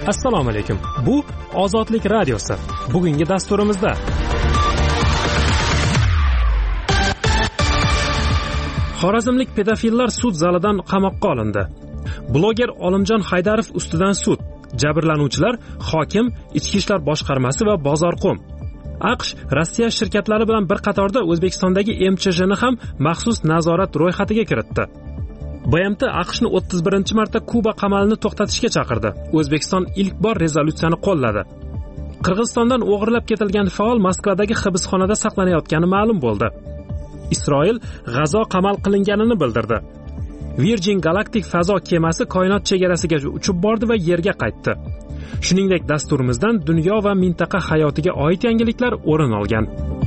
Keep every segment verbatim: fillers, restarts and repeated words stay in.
Assalomu alaykum. Bu Ozodlik radiosi. Bugungi dasturimizda Xorazmlik pedofillar sud zalidan qamoqqa olindi. Bloger Olimjon Haydarov ustidan sud. Jabrlanuvchilar hokim, Ichki ishlar boshqarmasi va Bozorqo'm. AQSh Rossiya shirkatlari bilan bir qatorda O'zbekistondagi M C J ni ham maxsus nazorat ro'yxatiga kiritdi. B M T AQShni o'ttiz birinchi marta Kuba qamalini to'xtatishga chaqirdi. O'zbekiston ilk bor rezolyutsiyani qo'lladi. Qirg'izistondan o'g'irlab ketilgan faol Moskvadagi hibsxonada saqlanayotgani ma'lum bo'ldi. Isroil G'azo qamal qilinganini bildirdi. Virgin Galactic fazo kemasi koinot chegarasiga uchib bordi va yerga qaytdi. Shuningdek, dasturimizdan dunyo va mintaqa hayotiga oid yangiliklar o'rin olgan.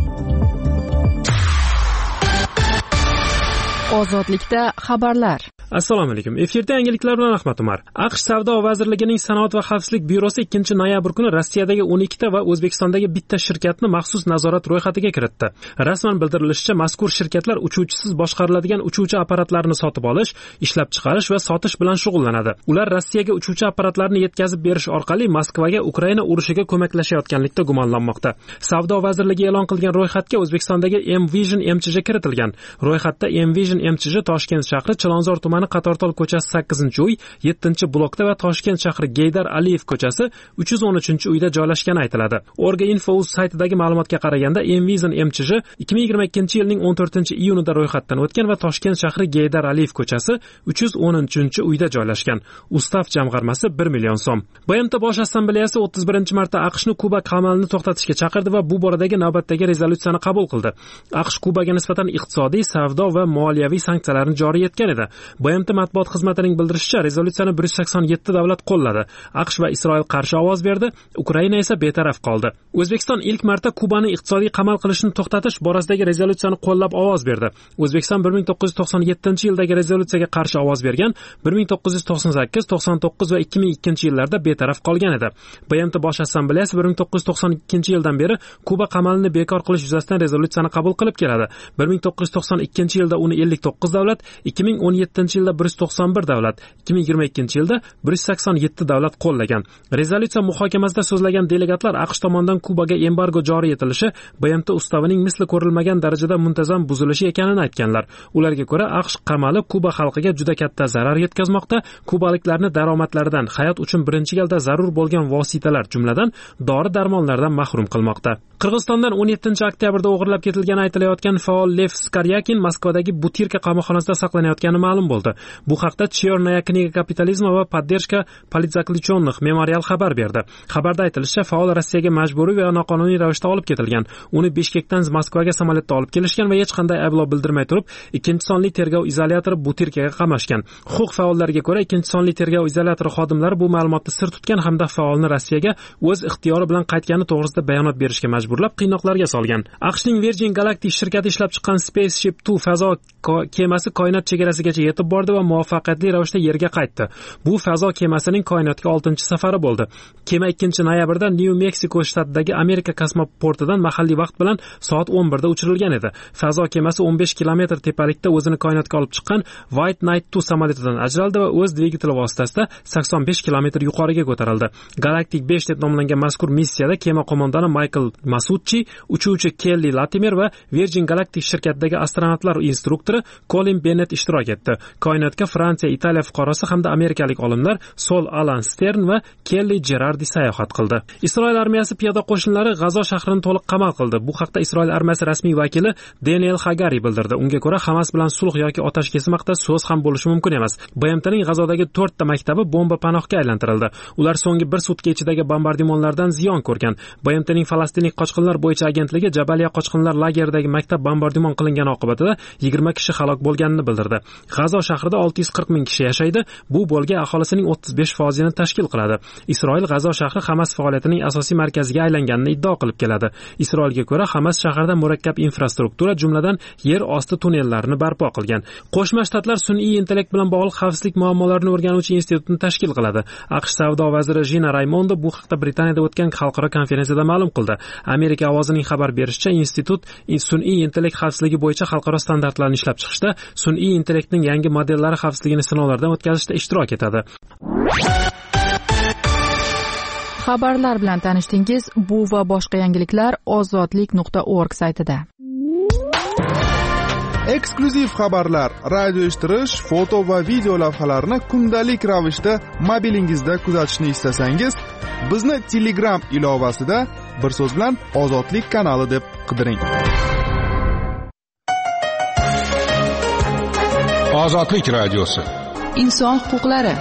Ozodlikda xabarlar. Assalomu alaykum. Efirda yangiliklar bilan Ahmad Umar. AQSh Savdo vazirligining Sanoat va xavfsizlik byurosi ikkinchi noyabr kuni Rossiyadagi o'n ikkita va O'zbekistondagi bitta shirkatni maxsus nazorat ro'yxatiga kiritdi. Rasman bildirilishicha, mazkur shirkatlar uchuvchisiz boshqariladigan uchuvchi apparatlarni sotib olish, ishlab chiqarish va sotish bilan shug'ullanadi. Ular Rossiyaga uchuvchi apparatlarni yetkazib berish orqali Moskvaga Ukraina urushiga ko'maklashayotganlikda gumonlanmoqda. Savdo vazirligi e'lon qilgan ro'yxatga O'zbekistondagi M-Vision M C J kiritilgan. Ro'yxatda M-Vision M C J Toshkent shahri Chilonzor tumani Qatortol ko'chasi sakkizinchi uy, yettinchi blokda va Toshkent shahri Geydar Aliyev ko'chasi uch yuz o'n uchinchi uyda joylashgani aytiladi. Orga.info.uz saytidagi ma'lumotga qaraganda M-Vision M C J ikki ming yigirma ikkinchi yilning o'n to'rtinchi iyunida ro'yxatdan o'tgan va Toshkent shahri Geydar Aliyev ko'chasi uch yuz o'n uchinchi uyda joylashgan. Ustav jamg'armasi bir million so'm. B M T Bosh assambleyasi o'ttiz birinchi marta AQShni Kuba qamalini to'xtatishga chaqirdi va bu boradagi navbatdagi rezolyutsiyani qabul qildi. AQSh Kubaga nisbatan iqtisodiy, savdo va moliyaviy sanksiyalarni joriy etgan edi. B M T matbuot xizmatining bildirishicha, rezolyutsiyani bir yuz sakson yetti davlat qo'lladi. AQSh va Isroil qarshi ovoz berdi, Ukraina esa betaraf qoldi. O'zbekiston ilk marta Kubani iqtisodiy qamal qilishni to'xtatish borasidagi rezolyutsiyani qo'llab ovoz berdi. O'zbekiston bir ming to'qqiz yuz to'qson yettinchi yildagi rezolyutsiyaga qarshi ovoz bergan, bir ming to'qqiz yuz to'qson sakkiz, to'qson to'qqiz va ikki ming ikkinchi yillarda betaraf qolgan edi. B M T Bosh assambleyasi bir ming to'qqiz yuz to'qson ikkinchi yildan beri Kuba qamalini bekor qilish yuzasidan rezolyutsiyani qabul qilib keladi. bir ming to'qqiz yuz to'qson ikkinchi yilda uni ellik to'qqiz davlat, ikki ming o'n yettinchi yilda bir yuz to'qson bir davlat, ikki ming yigirma ikkinchi yilda bir yuz sakson yetti davlat qo'llagan. Rezolyutsiya muhokamasida so'zlagan delegatlar AQSh tomonidan Kubaga embargo joriy etilishi B M T ustavining misli ko'rilmagan darajada muntazam buzilishi ekanini aytganlar. Ularga ko'ra, AQSh qamali Kuba xalqiga juda katta zarar yetkazmoqda, kubaliklarni daromadlaridan, hayot uchun birinchi galda zarur bo'lgan vositalar, jumladan dori-darmonlardan mahrum qilmoqda. Qirg'izistondan o'n yettinchi oktyabrda o'g'irlab ketilgani aytilayotgan faol Lev Skaryakin Moskvadagi Butirka qamoqxonasida saqlanayotgani ma'lum bo'ldi. Bu haqda Chernaya kniga kapitalizma va поддержка политзаключенных memorial xabar berdi. Xabarda aytilishicha, faol Rossiyaga majburiy va noqonuniy ravishda olib ketilgan. Uni Bishkekdan Moskvaga samolyotda olib kelishgan va hech qanday ayblov bildirmay turib, ikkinchi sonli tergov izolyatori Butirkaga qamashgan. Huquq faollariga ko'ra, ikkinchi sonli tergov izolyatori xodimlari bu ma'lumotni sir tutgan hamda faolni Rossiyaga o'z ixtiyori bilan qaytgani to'g'risida bayonot berishga majburlab qiynoqlarga solgan. AQShning Virgin Galactic shirkati ishlab chiqqan Spaceship two fazo kemasi koinot chegarasigacha yetib bordi va muvaffaqiyatli ravishda yerga qaytdi. Bu fazo kemasining koinotga oltinchi safari bo'ldi. Kema ikkinchi noyabrda New Mexico shtatidagi Amerika kosmoportidan mahalliy vaqt bilan soat o'n birda uchirilgan edi. Fazo kemasi o'n besh kilometr tepalikda o'zini koinotga olib chiqqan White Knight two samolyotidan ajraldi va o'z dvigateli vositasida sakson besh kilometr yuqoriga ko'tarildi. Galactic besh deb nomlangan mazkur missiyada kema qo'mondoni Michael Masucci, uchuvchi Kelly Latimer va Virgin Galactic shirkatidagi astronavtlar instruktori Colin Bennett ishtirok etdi. Koinotga Fransiya, Italiya fuqarosi hamda amerikalik olimlar Sol Alan Stern va Kelly Gerardi sayohat qildi. Isroil armiyasi piyoda qo'shinlari G'azo shahrini to'liq qamal qildi. Bu haqda Isroil armiyasi rasmiy vakili Daniel Hagari bildirdi. Unga ko'ra, Hamas bilan sulh yoki otash kesim haqida so'z ham bo'lishi mumkin emas. B M T'ning G'azodagi to'rtta maktabi bomba panohga aylantirildi. Ular so'nggi bir sutka ichidagi bombardimonlardan ziyon ko'rgan. B M T'ning falastinlik qochqinlar bo'yicha agentligi Jabaliya qochqinlar lageridagi maktab bombardimon qilingani oqibatida yigirma kishi halok bo'lganini bildirdi. G'azo shahrida olti yuz qirq ming kishi yashaydi. Bu bo'lga aholisining o'ttiz besh foizini tashkil qiladi. Isroil G'azo shahri Hamas faoliyatining asosiy markaziga aylanganini iddao qilib keladi. Isroilga ko'ra, Hamas shahrida murakkab infrastruktura, jumladan yer osti tunnellarini barpo qilgan. Qo'shma Shtatlar sun'iy intellekt bilan bog'liq xavfsizlik muammolarini o'rganuvchi institutni tashkil qiladi. AQSh savdo vaziri Gina Raimondo bu haqda Britaniyada o'tgan xalqaro konferensiyada ma'lum qildi. Amerika ovozining xabar berishicha, institut sun'iy intellekt xavfsizligi bo'yicha xalqaro standartlarni ishlab chiqishda, sun'iy intellektning yangi modellari xavfsizligini sinovlardan o'tkazishda ishtirok etadi. Xabarlar bilan tanishdingiz. Bu va boshqa yangiliklar ozodlik nuqta org saytida. Eksklyuziv xabarlar, radio eshittirish, foto va video lavhalarni kundalik ravishda mobilingizda kuzatishni istasangiz, bizni Telegram ilovasida bir so'z bilan Ozodlik kanali deb qidiring. Ozodlik radiosi. Inson huquqlari.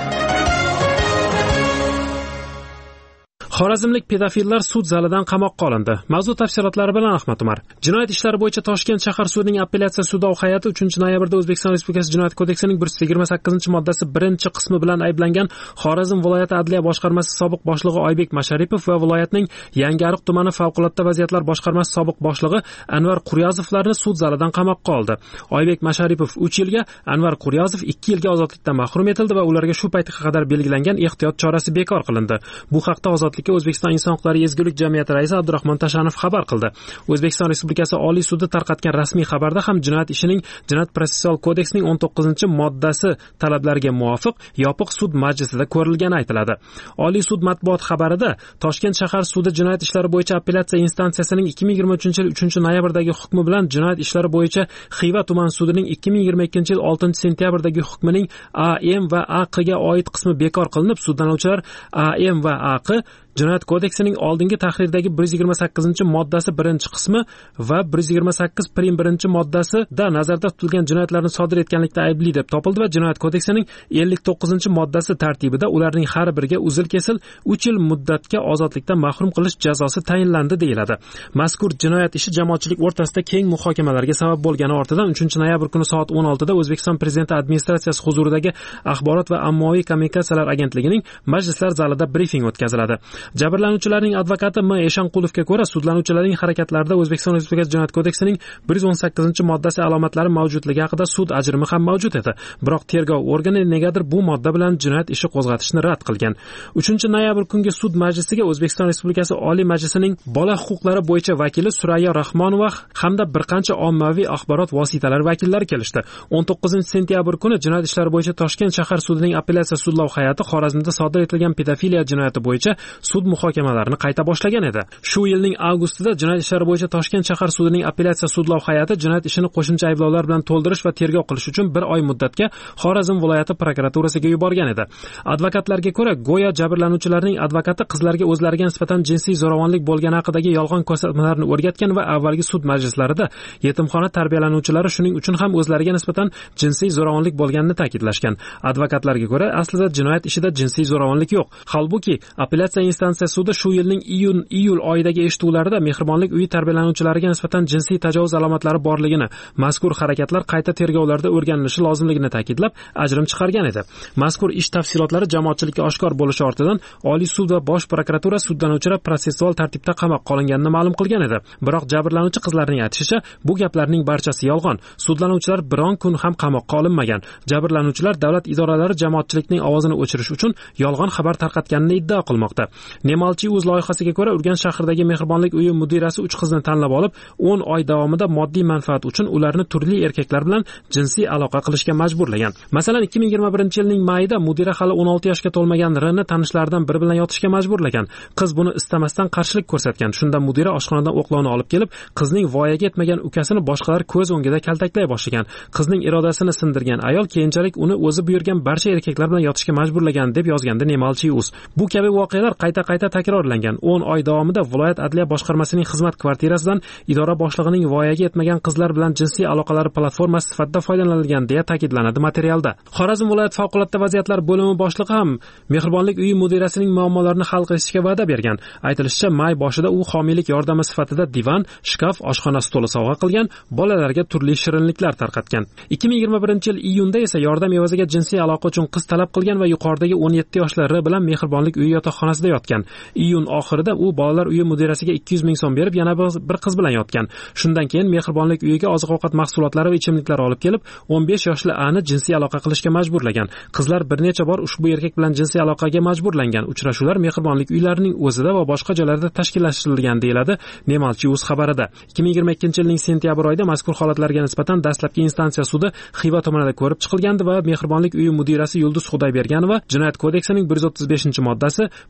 Xorazmlik pedofillar sud zalidan qamoqqa olindi. Mavzu tafsilotlari bilan Ahmad Umar. Jinoyat ishlari bo'yicha Toshkent shahar sudining apellyatsiya sudov hay'ati uchinchi noyabrda O'zbekiston Respublikasi Jinoyat kodeksining bir yuz yigirma sakkizinchi moddasi birinchi qismi bilan ayblangan Xorazm viloyati adliya boshqarmasi sobiq boshlig'i Oybek Masharipov va viloyatning Yangiariq tumani favqulodda vaziyatlar boshqarmasi sobiq boshlig'i Anvar Quryozovlarni sud zalidan qamoqqa oldi. Oybek Masharipov uch yilga, Anvar Quryozov ikki yilga ozodlikdan mahrum etildi va ularga shu paytga qadar belgilangan ehtiyot chorasi bekor qilindi. Bu haqda Ozodlik O'zbekiston Inson huquqlari ezgulik jamiyati raisi Abdurahmon Tashanov xabar qildi. O'zbekiston Respublikasi Oliy sudi tarqatgan rasmiy xabarda ham jinoyat ishining Jinoyat protsessual kodeksining o'n to'qqizinchi moddasi talablariga muvofiq yopiq sud majlisida ko'rilgani aytiladi. Oliy sud matbuot xabarida Toshkent shahar sudi jinoyat ishlari bo'yicha apellyatsiya instansiyasining ikki ming yigirma uchinchi yil uchinchi noyabrdagi hukmi bilan jinoyat ishlari bo'yicha Xiva tuman sudining ikki ming yigirma ikkinchi yil oltinchi sentyabrdagi hukmining A M va A Q ga oid qismi bekor qilinib, sudlanuvchilar A M va A Q Jinoyat kodeksining oldingi tahrirdagi bir yuz yigirma sakkizinchi moddasi birinchi qismi va bir yuz yigirma sakkiz prim birinchi moddasida nazarda tutilgan jinoyatlarni sodir etganlikda aybli deb topildi va Jinoyat kodeksining ellik to'qqizinchi moddasi tartibida ularning har biriga uzil-kesil uch yil muddatga ozodlikdan mahrum qilish jazosi tayinlandi deyiladi. Mazkur jinoyat ishi jamoatchilik o'rtasida keng muhokamalarga sabab bo'lgani ortidan uchinchi noyabr kuni soat o'n oltida O'zbekiston Prezidenti administratsiyasi huzuridagi Axborot va ommaviy kommunikatsiyalar agentligining majlislar zalida brifing o'tkaziladi. Jabrlanuvchilarning advokati M. Eshonqulovga ko'ra, sudlanuvchilarning harakatlarida O'zbekiston Respublikasi Jinoyat kodeksining bir yuz o'n sakkizinchi moddasi alomatlari mavjudligi haqida sud ajrimi ham mavjud edi. Biroq tergov organi negadir bu modda bilan jinoyat ishi qo'zg'atishni rad qilgan. uchinchi noyabr kungi sud majlisiga O'zbekiston Respublikasi Oliy Majlisining bola huquqlari bo'yicha vakili Surayyo Rahmonova hamda bir qancha ommaviy axborot vositalari vakillari kelishdi. o'n to'qqizinchi sentyabr kuni jinoyat ishlari bo'yicha Toshkent shahar sudining apellyatsiya sudlov hay'ati Xorazmda sodir etilgan pedofiliya jinoyati bo'yicha sud muhokamalarini qayta boshlagan edi. Shu yilning avgustida jinoyat ishlari bo'yicha Toshkent shahar sudining apellyatsiya sudlov hay'ati jinoyat ishini qo'shimcha ayblovlar bilan to'ldirish va tergov qilish uchun bir oy muddatga Xorazm viloyati prokuraturasiga yuborgan edi. Advokatlarga ko'ra, go'yo jabrlanuvchilarning advokati qizlarga o'zlariga nisbatan jinsiy zo'ravonlik bo'lgani haqidagi yolg'on ko'rsatmalarni o'rgatgan va avvalgi sud majlislarida yetimxona tarbiyalanuvchilari shuning uchun ham o'zlariga nisbatan jinsiy zo'ravonlik bo'lganini ta'kidlashgan. Advokatlarga ko'ra, aslida jinoyat ishida jinsiy zo'ravonlik yo'q. Holbuki apellyatsiya instansiya sudi shu yilning iyun iyul oyidagi eshituvlarida mehribonlik uyi tarbiyalanuvchilariga nisbatan jinsiy tajovuz alomatlari borligini, mazkur harakatlar qayta tergovlarda o'rganilishi lozimligini ta'kidlab, ajrim chiqargan edi. Mazkur ish tafsilotlari jamoatchilikka oshkor bo'lishi ortidan Oliy sud va Bosh prokuratura sudlanuvchilar protsessual tartibda qamoqqa olinganini ma'lum qilgan edi. Biroq jabrlanuvchi qizlarning aytishicha, bu gaplarning barchasi yolg'on. Sudlanuvchilar biron kun ham qamoqqa olinmagan. Jabrlanuvchilar davlat idoralari jamoatchilikning ovozini o'chirish uchun yolg'on xabar tarqatganini iddao qilmoqda. Nemalchi.uz loyihasiga ko'ra, Urganch shahridagi mehribonlik uyi mudirasi uch qizni tanlab olib, o'n oy davomida moddiy manfaat uchun ularni turli erkaklar bilan jinsiy aloqa qilishga majburlagan. Masalan, ikki ming yigirma birinchi yilning mayida mudira hali o'n olti yoshga to'lmagan Rini tanishlaridan biri bilan yotishga majburlagan. Qiz buni istamasdan qarshilik ko'rsatgan. Shunda mudira oshxonadan o'qlovni olib kelib, qizning voyaga yetmagan ukasini boshqalar ko'z o'ngida kaltaklay boshlagan. Qizning irodasini sindirgan ayol keyinchalik uni o'zi buyurgan barcha erkaklar bilan yotishga majburlagan deb yozgandi Nemalchi.uz. Bu kabi voqealar qayta-qayta takrorlangan. o'n oy davomida viloyat adliya boshqarmasining xizmat kvartirasidan idora boshlig'ining voyaga yetmagan qizlar bilan jinsiy aloqalari platformasi sifatida foydalanilgan deya ta'kidlanadi materialda. Xorazm viloyat favqulodda vaziyatlar bo'limi boshlig'i ham mehribonlik uyi mudirasining muammolarini hal qilishga va'da bergan. Aytilishicha, may boshida u homiylik yordami sifatida divan, shkaf, oshxona stoli sovg'a qilgan, bolalarga turli shirinliklar tarqatgan. ikki ming yigirma birinchi yil iyunda esa yordam evaziga jinsiy aloqa uchun qiz talab qilgan va yuqoridagi o'n yetti yoshlari bilan mehribonlik uyi yotoqxonasida yotgan. Iyun oxirida u bolalar uyi mudirasiga ikki yuz ming so'm berib, yana bir qiz bilan yotgan. Shundan keyin mehribonlik uyiga oziq-ovqat mahsulotlari va ichimliklar olib kelib, o'n besh yoshli Ani jinsiy aloqa qilishga majburlagan. Qizlar bir necha bor ushbu erkak bilan jinsiy aloqaga majburlangan. Uchrashuvlar mehribonlik uylarining o'zida va boshqa joylarda tashkillashtirilgan deyiladi Nemalchi.uz xabarida. ikki ming yigirma ikkinchi yilning sentyabr oyida mazkur holatlarga nisbatan dastlabki instansiya sudi Xiva tumanida ko'rib chiqilgandi va mehribonlik uyi mudirasi Yulduz Xudoyberganova Jinoyat kodeksining bir yuz o'ttiz beshinchi moddasi, bir yuz oltmish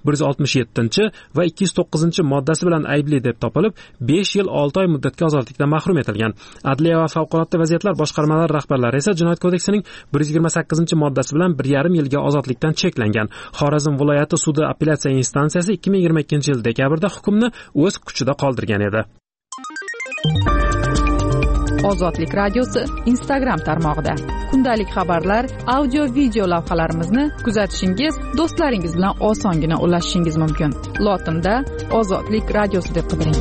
oltmish yettinchi va ikki yuz to'qqizinchi moddasi bilan aybli deb topilib, besh yil olti oy muddatga ozodlikdan mahrum etilgan. Adliya va favqulodda vaziyatlar boshqarmalari rahbarlari esa Jinoyat kodeksining bir yuz yigirma sakkizinchi moddasi bilan bir yarim yilga ozodlikdan cheklangan. Xorazm viloyati sudi apellyatsiya instansiyasi ikki ming yigirma ikkinchi yil dekabrda hukmni o'z kuchida qoldirgan edi. Ozodlik radiosi Instagram tarmog'ida kundalik xabarlar, audio video lavhalarimizni kuzatishingiz, do'stlaringiz bilan osongina ulashishingiz mumkin. Lotinda Ozodlik radiosi deb qidiring.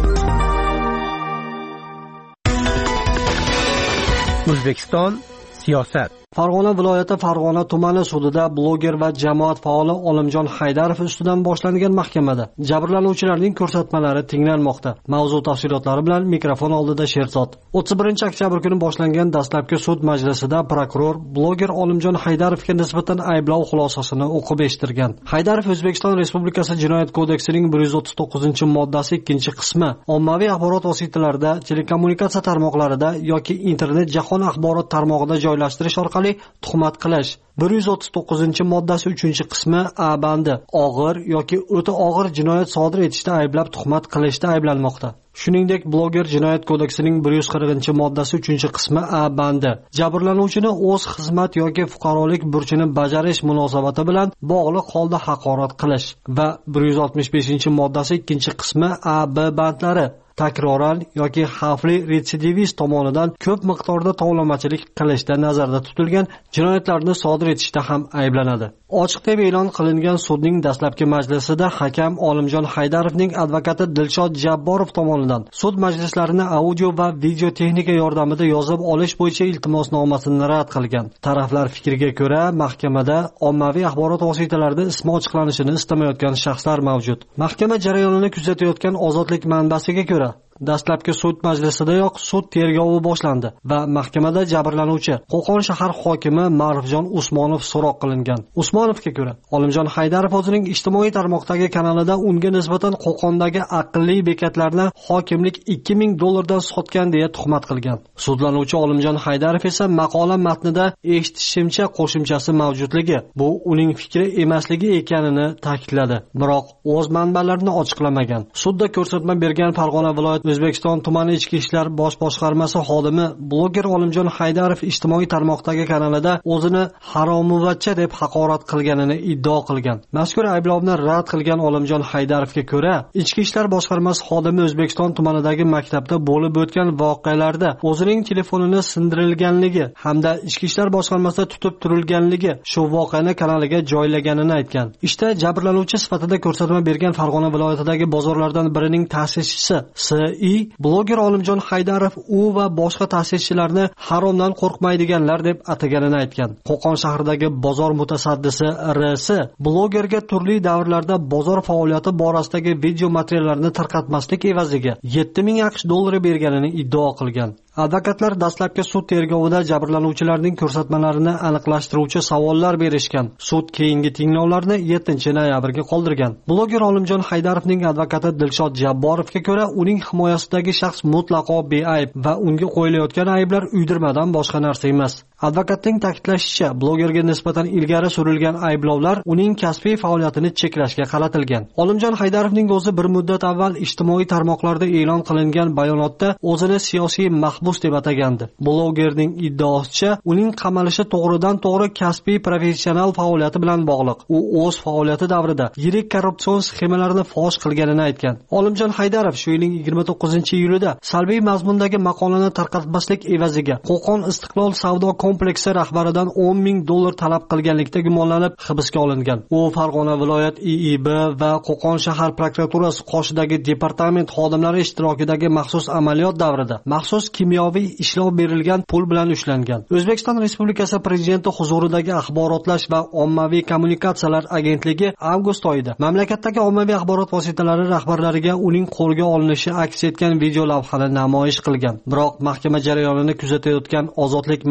O'zbekiston siyosat. Farg'ona viloyati Farg'ona tumani sudida bloger va jamoat faoli Olimjon Haydarov ustidan boshlangan mahkamada jabrlanuvchilarning ko'rsatmalari tinglanmoqda. Mavzu tafsilotlari bilan mikrofon oldida Sherzod. o'ttiz birinchi oktyabr kuni boshlangan dastlabki sud majlisida prokuror bloger Olimjon Haydarovga nisbatan ayblov xulosasini o'qib eshittirgan. Haydarov O'zbekiston Respublikasi Jinoyat kodeksining bir yuz o'ttiz to'qqizinchi moddasi ikkinchi qismi ommaviy axborot vositalarida, telekommunikatsiya tarmoqlarida yoki internet jahon axborot tarmog'ida joylashtirish orqali tuhmat qilish, bir yuz o'ttiz to'qqizinchi moddasi uchinchi qismi A bandi og'ir yoki o'ta og'ir jinoyat sodir etishda ayblab tuhmat qilishda ayblanmoqda. Shuningdek, bloger Jinoyat kodeksining bir yuz qirqinchi moddasi uchinchi qismi A bandi jabrlanuvchini o'z xizmat yoki fuqarolik burchini bajarish munosabati bilan bog'liq holda haqorat qilish va bir yuz oltmish beshinchi moddasi ikkinchi qismi A B bandlari takroran yoki xavfli retsidivist tomonidan ko'p miqdorda tovlamachilik qilishda nazarda tutilgan jinoyatlarni sodir etishda ham ayblanadi. Ochiq deb e'lon qilingan sudning dastlabki majlisida hakam Olimjon Haydarovning advokati Dilshod Jabborov tomonidan sud majlislarini audio va video texnika yordamida yozib olish bo'yicha iltimosnomasini rad qilgan. Taraflar fikriga ko'ra, mahkamada ommaviy axborot vositalarida ismi ochiqlanishini istamayotgan shaxslar mavjud. Mahkama jarayonini kuzatayotgan Ozodlik manbasiga ko'ra, dastlabki sud majlisidayoq sud tergovi boshlandi va mahkamada jabrlanuvchi Qo'qon shahar hokimi Ma'rufjon Usmonov so'roq qilingan. Usmonovga ko'ra, Olimjon Haydarov o'zining ijtimoiy tarmoqdagi kanalida unga nisbatan Qo'qondagi aqlli bekatlarni hokimlik ikki ming dollardan sotgan deya tuhmat qilgan. Sudlanuvchi Olimjon Haydarov esa maqola matnida eshitishimcha qo'shimchasi mavjudligi, bu uning fikri emasligi ekanini ta'kidladi, biroq o'z manbalarini ochiqlamagan. Sudda ko'rsatma bergan Farg'ona viloyati O'zbekiston tumani ichki ishlar bosh boshqarmasi xodimi bloger Olimjon Haydarov ijtimoiy tarmoqdagi kanalida o'zini haromuvachcha deb haqorat qilganini iddao qilgan. Mazkur ayblovni rad qilgan Olimjon Haydarovga ko'ra, ichki ishlar boshqarmasi xodimi O'zbekiston tumanidagi maktabda bo'lib o'tgan voqealarda o'zining telefonini sindirilganligi hamda ichki ishlar boshqarmasida tutib turilganligi shu voqeani kanaliga joylaganini aytgan. Ishda jabrlanuvchi sifatida ko'rsatma bergan Farg'ona viloyatidagi bozorlardan birining ta'sischisi S I bloger Olimjon Haydarov u va boshqa ta'sischilarni haromdan qo'rqmaydiganlar deb ataganini aytgan. Qo'qon shahridagi bozor mutasaddisi R S blogerga turli davrlarda bozor faoliyati borasidagi video materiallarni tarqatmaslik evaziga yetti ming aqsh dollari berganini iddao qilgan. Advokatlar dastlabki sud tergovida jabrlanuvchilarning ko'rsatmalarini aniqlashtiruvchi savollar berishgan. Sud keyingi tinglovlarni yettinchi noyabrga qoldirgan. Bloger Olimjon Haydarovning advokati Dilshod Jabborovga ko'ra, uning himoyasidagi shaxs mutlaqo beayb va unga qo'yilayotgan ayblar uydirmadan boshqa narsa emas. Advokatning ta'kidlashicha, blogerga nisbatan ilgari surilgan ayblovlar uning kasbiy faoliyatini cheklashga qaratilgan. Olimjon Haydarovning o'zi bir muddat avval ijtimoiy tarmoqlarda e'lon qilingan bayonotda o'zini siyosiy mahbus deb atagandi. Blogerning iddaosicha, uning qamalishi to'g'ridan to'g'ri kasbiy professional faoliyati bilan bog'liq. U o'z faoliyati davrida yirik korrupsion sxemalarni fosh qilganini aytgan. Olimjon Haydarov shu yilning yigirma to'qqizinchi iyulida salbiy mazmundagi maqolani tarqatmaslik evaziga Qo'qon Istiqlol savdo kompleksi rahbaridan o'n ming dollar talab qilganlikda gumonlanib hibsga olingan. U Farg'ona viloyat I I B va Qo'qon shahar prokuraturasi qoshidagi departament xodimlari ishtirokidagi maxsus amaliyot davrida maxsus kimyoviy ishlov berilgan pul bilan ushlangan. O'zbekiston Respublikasi Prezidenti huzuridagi axborotlash va ommaviy kommunikatsiyalar agentligi avgust oyida mamlakatdagi ommaviy axborot vositalari rahbarlariga uning qo'lga olinishi aks etgan video lavhani namoyish qilgan. Biroq mahkama jarayonini kuzatayotgan Ozodlik manbasiga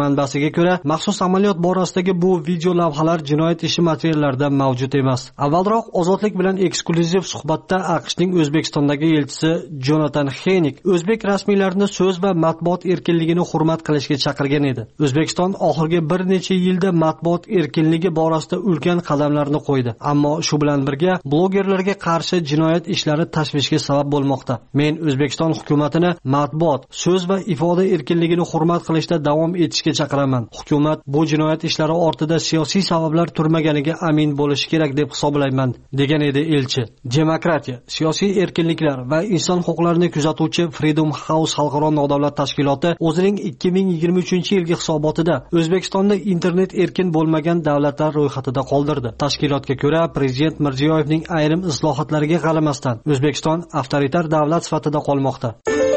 ma'lumotlariga ko'ra, maxsus amaliyot borasidagi bu video lavhalar jinoyat ishi materiallarida mavjud emas. Avvalroq Ozodlik bilan eksklyuziv suhbatda AQShning O'zbekistondagi elchisi Jonathan Henik o'zbek rasmiylarini so'z va matbuot erkinligini hurmat qilishga chaqirgan edi. O'zbekiston oxirgi bir necha yilda matbuot erkinligi borasida ulkan qadamlarni qo'ydi, ammo shu bilan birga blogerlarga qarshi jinoyat ishlari tashvishga sabab bo'lmoqda. Men O'zbekiston hukumatini matbuot, so'z va ifoda erkinligini hurmat qilishda davom etishga chaqiraman. Hukumat bu jinoyat ishlari ortida siyosiy sabablar turmaganiga amin bo'lishi kerak deb hisoblayman, degan edi elchi. Demokratiya, siyosiy erkinliklar va inson huquqlarini kuzatuvchi Freedom House xalqaro nodavlat tashkiloti o'zining ikki ming yigirma uchinchi yilgi hisobotida O'zbekistonni internet erkin bo'lmagan davlatlar ro'yxatida qoldirdi. Tashkilotga ko'ra, Prezident Mirziyoyevning ayrim islohotlariga qaramasdan O'zbekiston avtoritar davlat sifatida qolmoqda.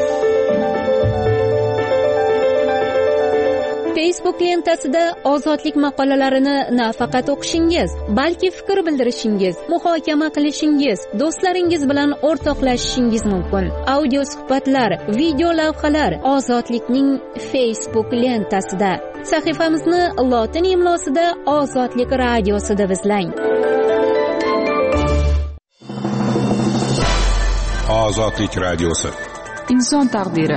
Facebook lentasida ozodlik maqolalarini nafaqat o'qishingiz, balki fikr bildirishingiz, muhokama qilishingiz, do'stlaringiz bilan o'rtoqlashishingiz mumkin. Audio suhbatlar, video lavhalar Ozodlikning Facebook lentasida. Sahifamizni lotin imlosida Ozodlik radiosida izlang. Ozodlik radiosi. Inson taqdiri.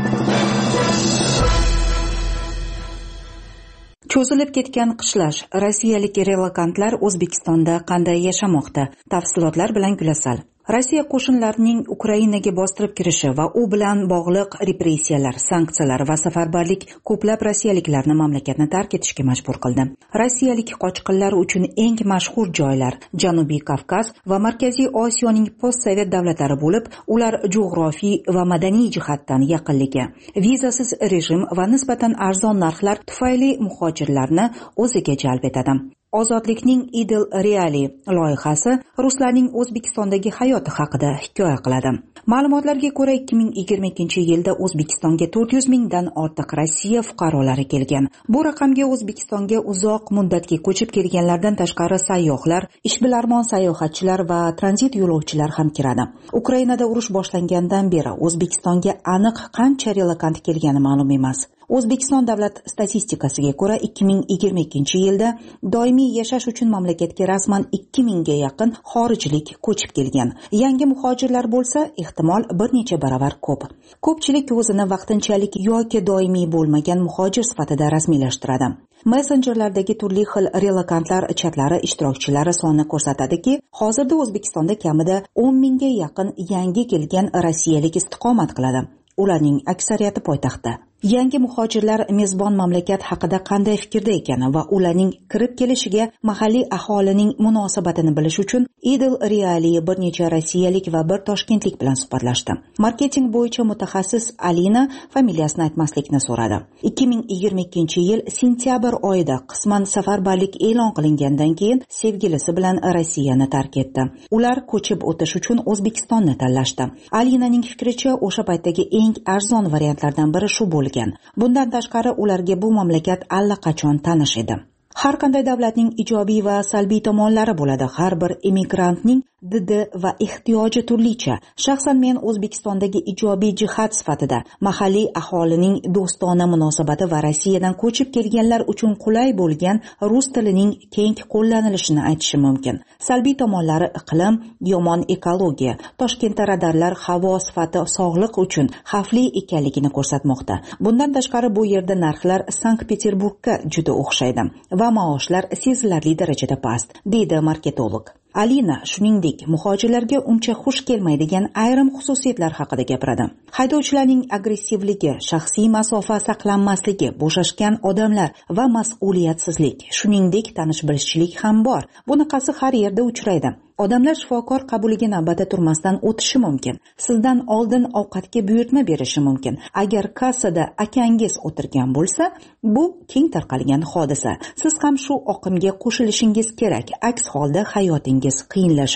Cho'zilib ketgan qishlash. Rossiyalik relokantlar O'zbekistonda qanday yashamoqda? Tafsilotlar bilan Gulasal. Rossiya qo'shinlarining Ukrainaga bostirib kirishi va u bilan bog'liq repressiyalar, sanksiyalar va safarbarlik ko'plab rossiyaliklarni mamlakatni tark etishga majbur qildi. Rossiyalik qochqinlar uchun eng mashhur joylar Janubiy Kavkaz va Markaziy Osiyoning postsovet davlatlari bo'lib, ular jug'rofiy va madaniy jihatdan yaqinligi, vizasiz rejim va nisbatan arzon narxlar tufayli muhojirlarni o'ziga jalb etadi. Ozodlikning Idil Reali loyihasi ruslarning O'zbekistondagi hayoti haqida hikoya qiladi. Ma'lumotlarga ko'ra, ikki ming yigirma ikkinchi yilda O'zbekistonga to'rt yuz mingdan ortiq Rossiya fuqarolari kelgan. Bu raqamga O'zbekistonga uzoq muddatga ko'chib kelganlardan tashqari sayyohlar, ishbilarmon sayohatchilar va tranzit yo'lovchilar ham kiradi. Ukrainada urush boshlangandan beri O'zbekistonga aniq qancha relokant kelgani ma'lum emas. O'zbekiston davlat statistikasiga ko'ra, ikki ming yigirma ikkinchi yilda doimiy yashash uchun mamlakatga rasman ikki mingga yaqin xorijlik ko'chib kelgan. Yangi muhojirlar bo'lsa, ehtimol bir necha baravar ko'p. Ko'pchilik o'zini vaqtinchalik yoki doimiy bo'lmagan muhojir sifatida rasmiylashtiradi. Messengerlardagi turli xil relokantlar chatlari ishtirokchilari soni ko'rsatadiki, hozirda O'zbekistonda kamida o'n mingga yaqin yangi kelgan rossiyalik istiqomat qiladi. Ularning aksariyati poytaxtda. Yangi muhojirlar mezbon mamlakat haqida qanday fikrda ekani va ularning kirib kelishiga mahalliy aholining munosabatini bilish uchun Idil Reali bir necha rossiyalik va bir toshkentlik bilan suhbatlashdi. Marketing bo'yicha mutaxassis Alina familiyasini aytmaslikni so'radi. ikki ming yigirma ikkinchi yil sentyabr oyida qisman safarbarlik e'lon qilingandan keyin sevgilisi bilan Rossiyani tark etdi. Ular ko'chib o'tish uchun O'zbekistonni tanlashdi. Alinaning fikricha, o'sha paytdagi eng arzon variantlardan biri shu bo'lgan. Bundan tashqari ularga bu mamlakat allaqachon tanish edi. Har qanday davlatning ijobiy va salbiy tomonlari bo'ladi. Har bir immigrantning didi va ehtiyoji turlicha. Shaxsan men O'zbekistondagi ijobiy jihat sifatida mahalliy aholining do'stona munosabati va Rossiyadan ko'chib kelganlar uchun qulay bo'lgan rus tilining keng qo'llanilishini aytishim mumkin. Salbiy tomonlari iqlim, yomon ekologiya, Toshkentda radarlar havo sifati sog'liq uchun xavfli ekanligini ko'rsatmoqda. Bundan tashqari bu yerda narxlar Sankt-Peterburgga juda o'xshaydi va maoshlar sezilarli darajada past, deydi marketolog. Alina shuningdek muhojirlarga uncha xush kelmaydigan ayrim xususiyatlar haqida gapiradi. Haydovchilarning agressivligi, shaxsiy masofa saqlanmasligi, bo'shashgan odamlar va mas'uliyatsizlik, shuningdek tanish-bilishchilik ham bor. Bunaqasi har yerda uchraydi. Odamlar shifokor qabuliga navbatda turmasdan o'tishi mumkin. Sizdan oldin ovqatga buyurtma berishi mumkin. Agar kassada akangiz o'tirgan bo'lsa, bu keng tarqalgan hodisa. Siz ham shu oqimga qo'shilishingiz kerak. Aks holda hayotingiz qiyinlashadi.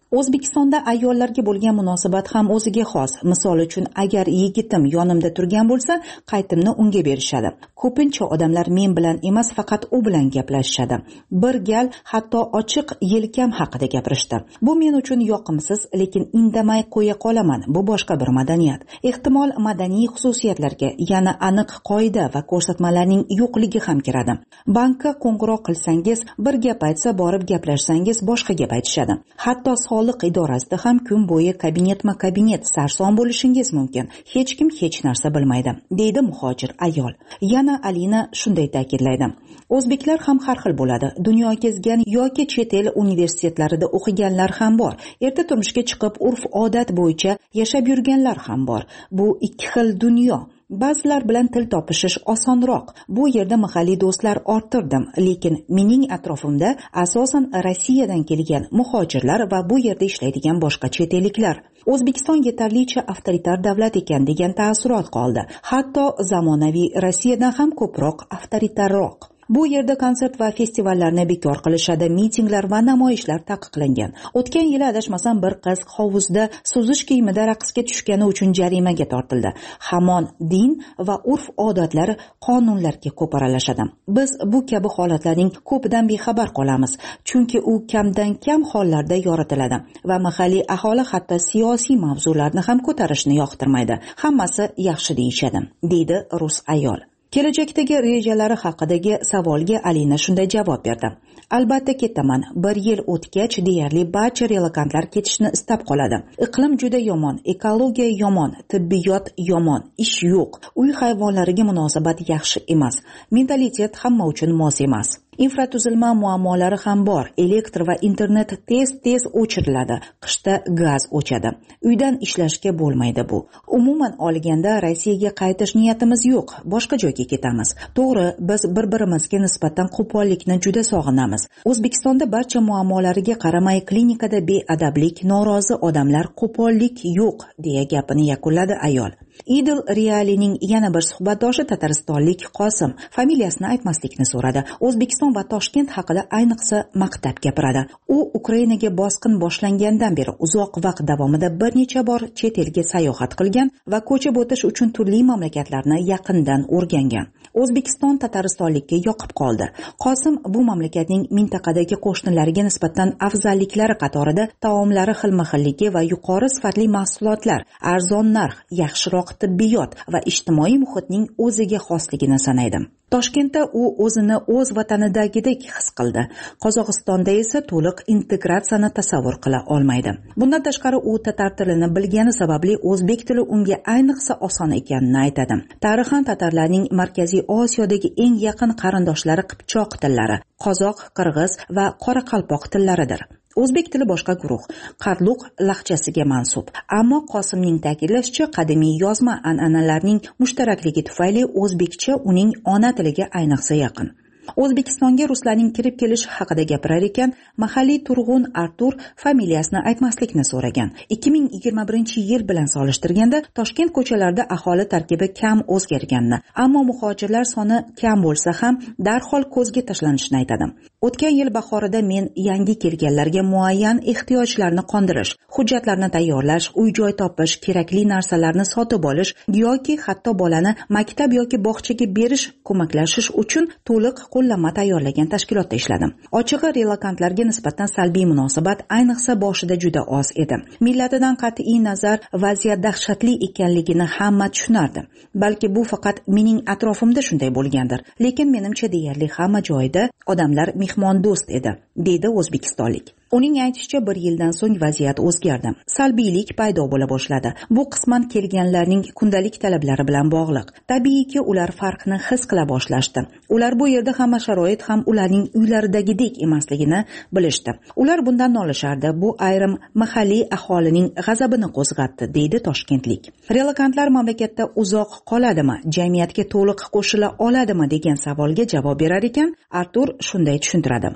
O'zbekistonda ayollarga bo'lgan munosabat ham o'ziga xos. Misol uchun, agar yigitim yonimda turgan bo'lsa, qaytimni unga berishadi. Ko'pincha odamlar men bilan emas, faqat u bilan gaplashishadi. Bir gal hatto ochiq yelkam haqida gapirishdi. Bu men uchun yoqimsiz, lekin indamay qo'ya qolaman. Bu boshqa bir madaniyat. Ehtimol madaniy xususiyatlarga, yana aniq qoida va ko'rsatmalarning yo'qligi ham kiradi. Bankka qo'ng'iroq qilsangiz, bir gap aytsa borib gaplashsangiz boshqa gap aytishadi. Hatto soliq idorasida ham kun bo'yi kabinetma-kabinet sarson bo'lishingiz mumkin. Hech kim hech narsa bilmaydi, deydi muhojir ayol. Yana Alina shunday ta'kidlaydi. O'zbeklar ham har xil bo'ladi. Dunyo kezgan yoki chet el universitetlarida o'qiganlar ham bor. Erta turmushga chiqib urf-odat bo'yicha yashab yurganlar ham bor. Bu ikki xil dunyo. Ba'zilar bilan til topishish osonroq. Bu yerda mahalliy do'stlar orttirdim, lekin mening atrofimda asosan Rossiyadan kelgan muhojirlar va bu yerda ishlaydigan boshqa chet elliklar. O'zbekiston yetarlicha avtoritar davlat ekan degan taassurot qoldi. Hatto zamonaviy Rossiyadan ham ko'proq avtoritarroq. Bu yerda konsert va festivallarni bekor qilishadi, mitinglar va namoyishlar taqiqlangan. O'tgan yili adashmasam bir qiz hovuzda suzish kiyimida raqsga tushgani uchun jarimaga tortildi. Hamon din va urf-odatlar qonunlarga ko'p aralashadi. Biz bu kabi holatlarning ko'pidan bexabar qolamiz, chunki u kamdan kam hollarda yoritiladi va mahalliy aholi hatto siyosiy mavzularni ham ko'tarishni yoqtirmaydi. Hammasi yaxshi deyishadi, deydi rus ayol. Kelajakdagi rejalari haqidagi savolga Alina shunday javob berdi. Albatta ketaman. Bir yil o'tgach deyarli barcha relokantlar ketishni istab qoladi. Iqlim juda yomon, ekologiya yomon, tibbiyot yomon, ish yo'q, uy hayvonlariga munosabat yaxshi emas, mentalitet hamma uchun mos emas. Infratuzilma muammolari ham bor. Elektr va internet tez-tez o'chiriladi. Qishda gaz o'chadi. Uydan ishlashga bo'lmaydi bu. Umuman olganda Rossiyaga qaytish niyatimiz yo'q. Boshqa joyga ketamiz. To'g'ri, biz bir-birimizga nisbatan qo'pollikni juda sog'inamiz. O'zbekistonda barcha muammolariga qaramay klinikada beadablik, norozi odamlar, qo'pollik yo'q, deya gapini yakunladi ayol. Idil Realining yana bir suhbatdoshi tataristonlik Qosim familiyasini aytmaslikni so'radi. O'zbekiston va Toshkent haqida ayniqsa maqtab gapiradi. U Ukrainaga bosqin boshlangandan beri uzoq vaqt davomida bir necha bor chet elga sayohat qilgan va ko'chib o'tish uchun turli mamlakatlarni yaqindan o'rgangan. O'zbekiston tataristonlikka yoqib qoldi. Qosim bu mamlakatning mintaqadagi qo'shnilariga nisbatan afzalliklari qatorida taomlari xilma-xilligi va yuqori sifatli mahsulotlar, arzon narx, yaxshiroq tibbiyot va ijtimoiy muhitning o'ziga xosligini sanaydi. Toshkentda u o'zini o'z vatanidagidek his qildi. Qozog'istonda esa to'liq integratsiyani tasavvur qila olmaydi. Bundan tashqari u tatar tilini bilgani sababli o'zbek tili unga ayniqsa oson ekanini aytadi. Tarixan tatarlarning Markaziy Osiyodagi eng yaqin qarindoshlari qipchoq tillari, qozoq, qirg'iz va qoraqalpoq tillaridir. O'zbek tili boshqa guruh, Qarluq lahjasiga mansub. Ammo Qosimning ta'kidlashicha, qadimiy yozma an'analarning mushtarakligi tufayli o'zbekcha uning ona tiliga ayniqsa yaqin. O'zbekistonga ruslarning kirib kelishi haqida gapirar ekan, mahalliy turg'un Artur familiyasini aytmaslikni so'ragan. ikki ming yigirma birinchi yil bilan solishtirganda Toshkent ko'chalarida aholi tarkibi kam o'zgarganini, ammo muhojirlar soni kam bo'lsa ham darhol ko'zga tashlanishini aytadi. O'tgan yil bahorida men yangi kelganlarga muayyan ehtiyojlarni qondirish, hujjatlarni tayyorlash, uy-joy topish, kerakli narsalarni sotib olish yoki hatto bolani maktab yoki bog'chaga berish ko'maklashish uchun to'liq qo'llanma tayyorlagan tashkilotda ishladim. Ochig'i, relokantlarga nisbatan salbiy munosabat ayniqsa boshida juda oz edi. Millatidan qat'iy nazar vaziyat dahshatli ekanligini hamma tushunardi. Balki bu faqat mening atrofimda shunday bo'lgandir, lekin menimcha deyarli hamma joyda odamlar mehmondo'st edi, deydi o'zbekistonlik. Uning aytishicha, bir yildan so'ng vaziyat o'zgardi. Salbiylik paydo bo'la boshladi. Bu qisman kelganlarning kundalik talablari bilan bog'liq. Tabiiyki, ular farqni his qila boshlashdi. Ular bu yerda hamma sharoit ham ularning uylaridagidek emasligini bilishdi. Ular bundan nolishardi. Bu ayrim mahalliy aholining g'azabini qo'zg'atdi, deydi toshkentlik. Relokantlar mamlakatda uzoq qoladimi, jamiyatga to'liq qo'shila oladimi degan savolga javob berar ekan, Artur shunday tushuntiradi.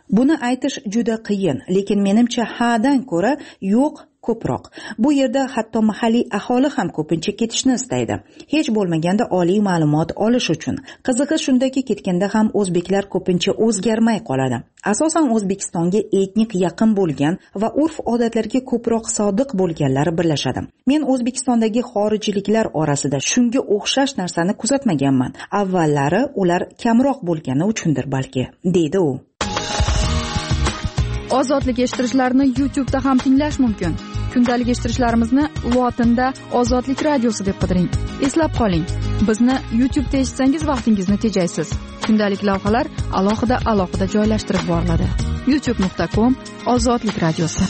Buni aytish juda qiyin, lekin menimcha hadan ko'ra yo'q ko'proq. Bu yerda hatto mahalliy aholi ham ko'pincha ketishni istaydi. Hech bo'lmaganda oliy ma'lumot olish uchun. Qizig'i shundaki, ketganda ham o'zbeklar ko'pincha o'zgarmay qoladi. Asosan O'zbekistonga etnik yaqin bo'lgan va urf-odatlarga ko'proq sodiq bo'lganlar birlashadi. Men O'zbekistondagi xorijliklar orasida shunga o'xshash narsani kuzatmaganman. Avvallari ular kamroq bo'lgani uchundir balki, deydi u. Ozodlik eshittirishlarni YouTube'da ham tinglash mumkin. Kundalik eshittirishlarimizni lotinda Ozodlik radiosi deb qidiring. Eslab qoling, bizni YouTube'da eshitsangiz vaqtingizni tejaysiz. Kundalik lavhalar alohida alohida joylashtirib boriladi. youtube nuqta com Ozodlik radiosi.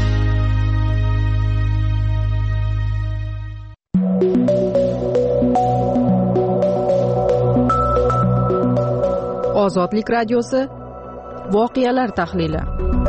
Ozodlik radiosi voqealar tahlili.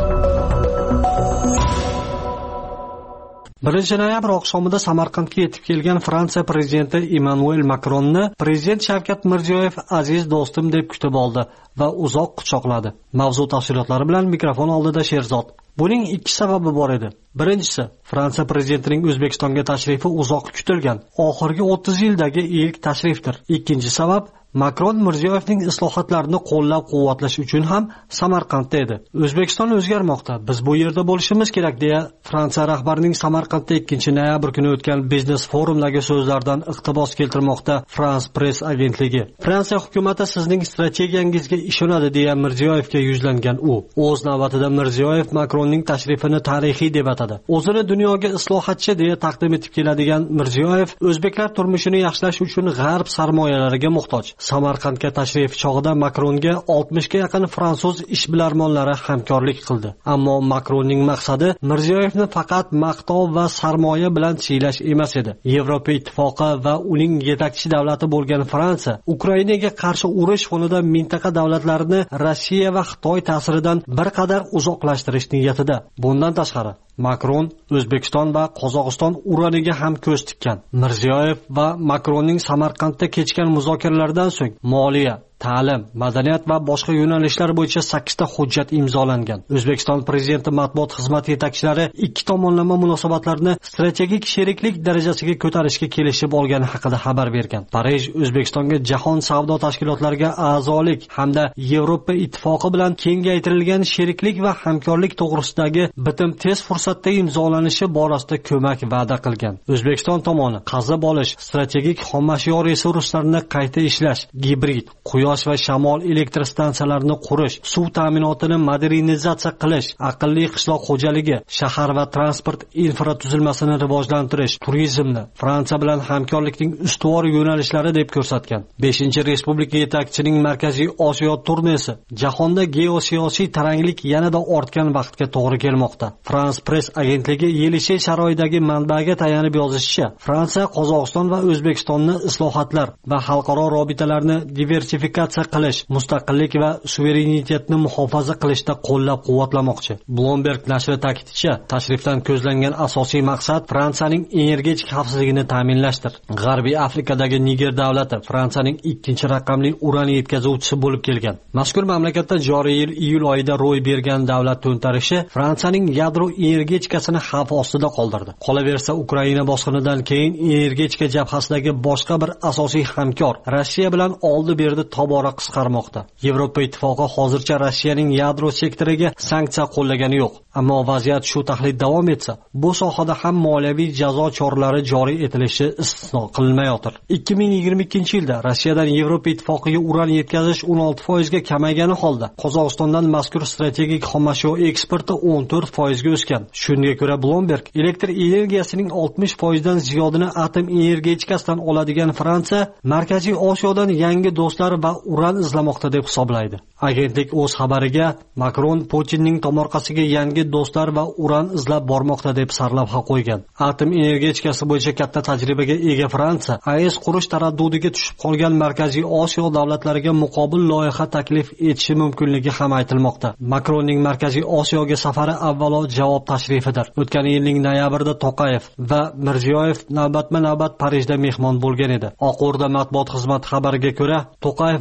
birinchi noyabr oqshomida Samarqandga yetib kelgan Fransiya prezidenti Emmanuel Makronni prezident Shavkat Mirziyoyev aziz do'stim deb kutib oldi va uzoq quchoqladi. Mavzu tafsilotlari bilan mikrofon oldida Sherzod. Buning ikki sababi bor edi. Birinchisi, Fransiya prezidentining O'zbekistonga tashrifi uzoq kutilgan, oxirgi o'ttiz yildagi ilk tashrifdir. Ikkinchi sabab, Makron Mirziyoyevning islohotlarini qo'llab-quvvatlash uchun ham Samarqandda edi. O'zbekiston o'zgarmoqda, biz bu yerda bo'lishimiz kerak deya Fransiya rahbarining Samarqandda ikkinchi noyabr kuni o'tgan biznes forumdagi so'zlaridan iqtibos keltirmoqda France Press agentligi. Fransiya hukumatı sizning strategiyangizga ishonadi deya Mirziyoyevga yuzlangan u. O'z navbatida Mirziyoyev Makronning tashrifini tarixiy deb atadi. O'zini dunyoga islohotchi deya taqdim etib keladigan Mirziyoyev o'zbeklar turmushini yaxshilash uchun g'arb sarmoyalariga muhtoj. Samarqandga tashrif chog'ida Makronga oltmishga yaqin fransuz ishbilarmonlari hamkorlik qildi. Ammo Makronning maqsadi Mirziyoyevni faqat maqtov va sarmoya bilan siylash emas edi. Yevropa ittifoqi va uning yetakchi davlati bo'lgan Fransiya Ukrainaga qarshi urush fonida mintaqa davlatlarini Rossiya va Xitoy ta'siridan bir qadar uzoqlashtirish niyatida. Bundan tashqari Makron O'zbekiston va Qozog'iston uraniga ham ko'z tikkan. Mirziyoyev va Makronning Samarqandda kechgan muzokaralardan so'ng moliya, ta'lim, madaniyat va boshqa yo'nalishlar bo'yicha sakkizta hujjat imzolangan. O'zbekiston prezidenti matbuot xizmati yetakchilari ikki tomonlama munosabatlarni strategik sheriklik darajasiga ko'tarishga kelishib olgani haqida xabar bergan. Parij O'zbekistonga jahon savdo tashkilotlariga a'zolik hamda Yevropa ittifoqi bilan kengaytirilgan sheriklik va hamkorlik to'g'risidagi bitim tez fursatda imzolanishi borasida ko'mak va'da qilgan. O'zbekiston tomoni qazib olish, strategik xomashyo resurslarini qayta ishlash, gibrid, quyosh va shamol elektr stansiyalarini qurish, suv ta'minotini modernizatsiya qilish, aqlli qishloq xo'jaligi, shahar va transport infratuzilmasini rivojlantirish, turizmni Fransiya bilan hamkorlikning ustuvor yo'nalishlari deb ko'rsatgan. beshinchi Respublika yetakchining Markaziy Osiyo turnesi jahonda geosiyosiy taranglik yanada ortgan vaqtga to'g'ri kelmoqda. France Press agentligi Yelisey sharoidagi manbaga tayanib yozishicha, Fransiya Qozog'iston va O'zbekistonni islohotlar va xalqaro robitalarni diversifikatsiya qilish, mustaqillik va suverenitetni muhofaza qilishda qo'llab-quvvatlamoqchi. Bloomberg nashri ta'kidlashicha, tashrifdan ko'zlangan asosiy maqsad Fransiyaning energetik xavfsizligini ta'minlashdir. G'arbiy Afrikadagi Niger davlati Fransiyaning ikkinchi raqamli uran yetkazuvchisi bo'lib kelgan. Mazkur mamlakatda joriy yil iyul oyida ro'y bergan davlat to'ntarishi Fransiyaning yadro energetikasini xavf ostida qoldirdi. Qolaversa, Ukraina bosqinidan keyin energetika jabhasidagi boshqa bir asosiy hamkor Rossiya bilan oldi-berdi tobora qisqarmoqda. Yevropa ittifoqi hozircha Rossiyaning yadro sektoriga sanksiya qo'llagani yo'q. Ammo vaziyat shu taxlit davom etsa, bu sohada ham moliyaviy jazo choralari joriy etilishi istisno qilinmayotir. ikki ming yigirma ikkinchi yilda Rossiyadan Yevropa ittifoqiga uran yetkazish o'n olti foizga kamaygani holda, Qozog'istondan mazkur strategik xomashyo eksporti o'n to'rt foizga o'sgan. Shunga ko'ra Bloomberg elektr energiyasining oltmish foizdan ziyodini atom energetikasidan oladigan Fransiya Markaziy Osiyodan yangi do'stlar va uran izlamoqda deb hisoblaydi. Agentlik o'z xabariga Makron Putinning tomorqasiga yangi do'stlar va uran izlab bormoqda deb sarlavha qo'ygan. Atom energetikasi bo'yicha katta tajribaga ega Fransiya A E S qurish taraddudiga tushib qolgan Markaziy Osiyo davlatlariga muqobil loyiha taklif etishi mumkinligi ham aytilmoqda. Makronning Markaziy Osiyoga safari avvalo javob tashrifidir. O'tgan yilning noyabrida To'qayev va Mirziyoyev navbatma-navbat Parijda mehmon bo'lgan edi. Oq O'rda matbuot xizmati xabariga ko'ra, To'qayev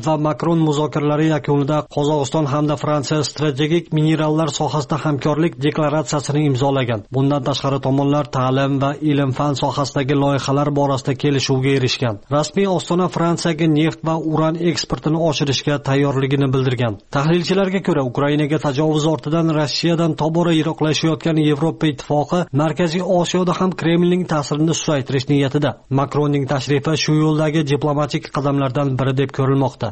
va Makron muzokaralari yakunida Qozog'iston hamda Fransiya strategik minerallar sohasida hamkorlik deklaratsiyasini imzolagan. Bundan tashqari tomonlar ta'lim va ilm-fan sohasidagi loyihalar borasida kelishuvga erishgan. Rasmiy Ostona Fransiyaga neft va uran eksportini oshirishga tayyorligini bildirgan. Tahlilchilarga ko'ra, Ukrainaga tajovuz ortidan Rossiyadan tobora yiroqlashayotgan Yevropa ittifoqi Markaziy Osiyoda ham Kremlning ta'sirini susaytirish niyatida. Makronning tashrifi shu yo'ldagi diplomatik qadamlardan biri deb ko'rilmoqda.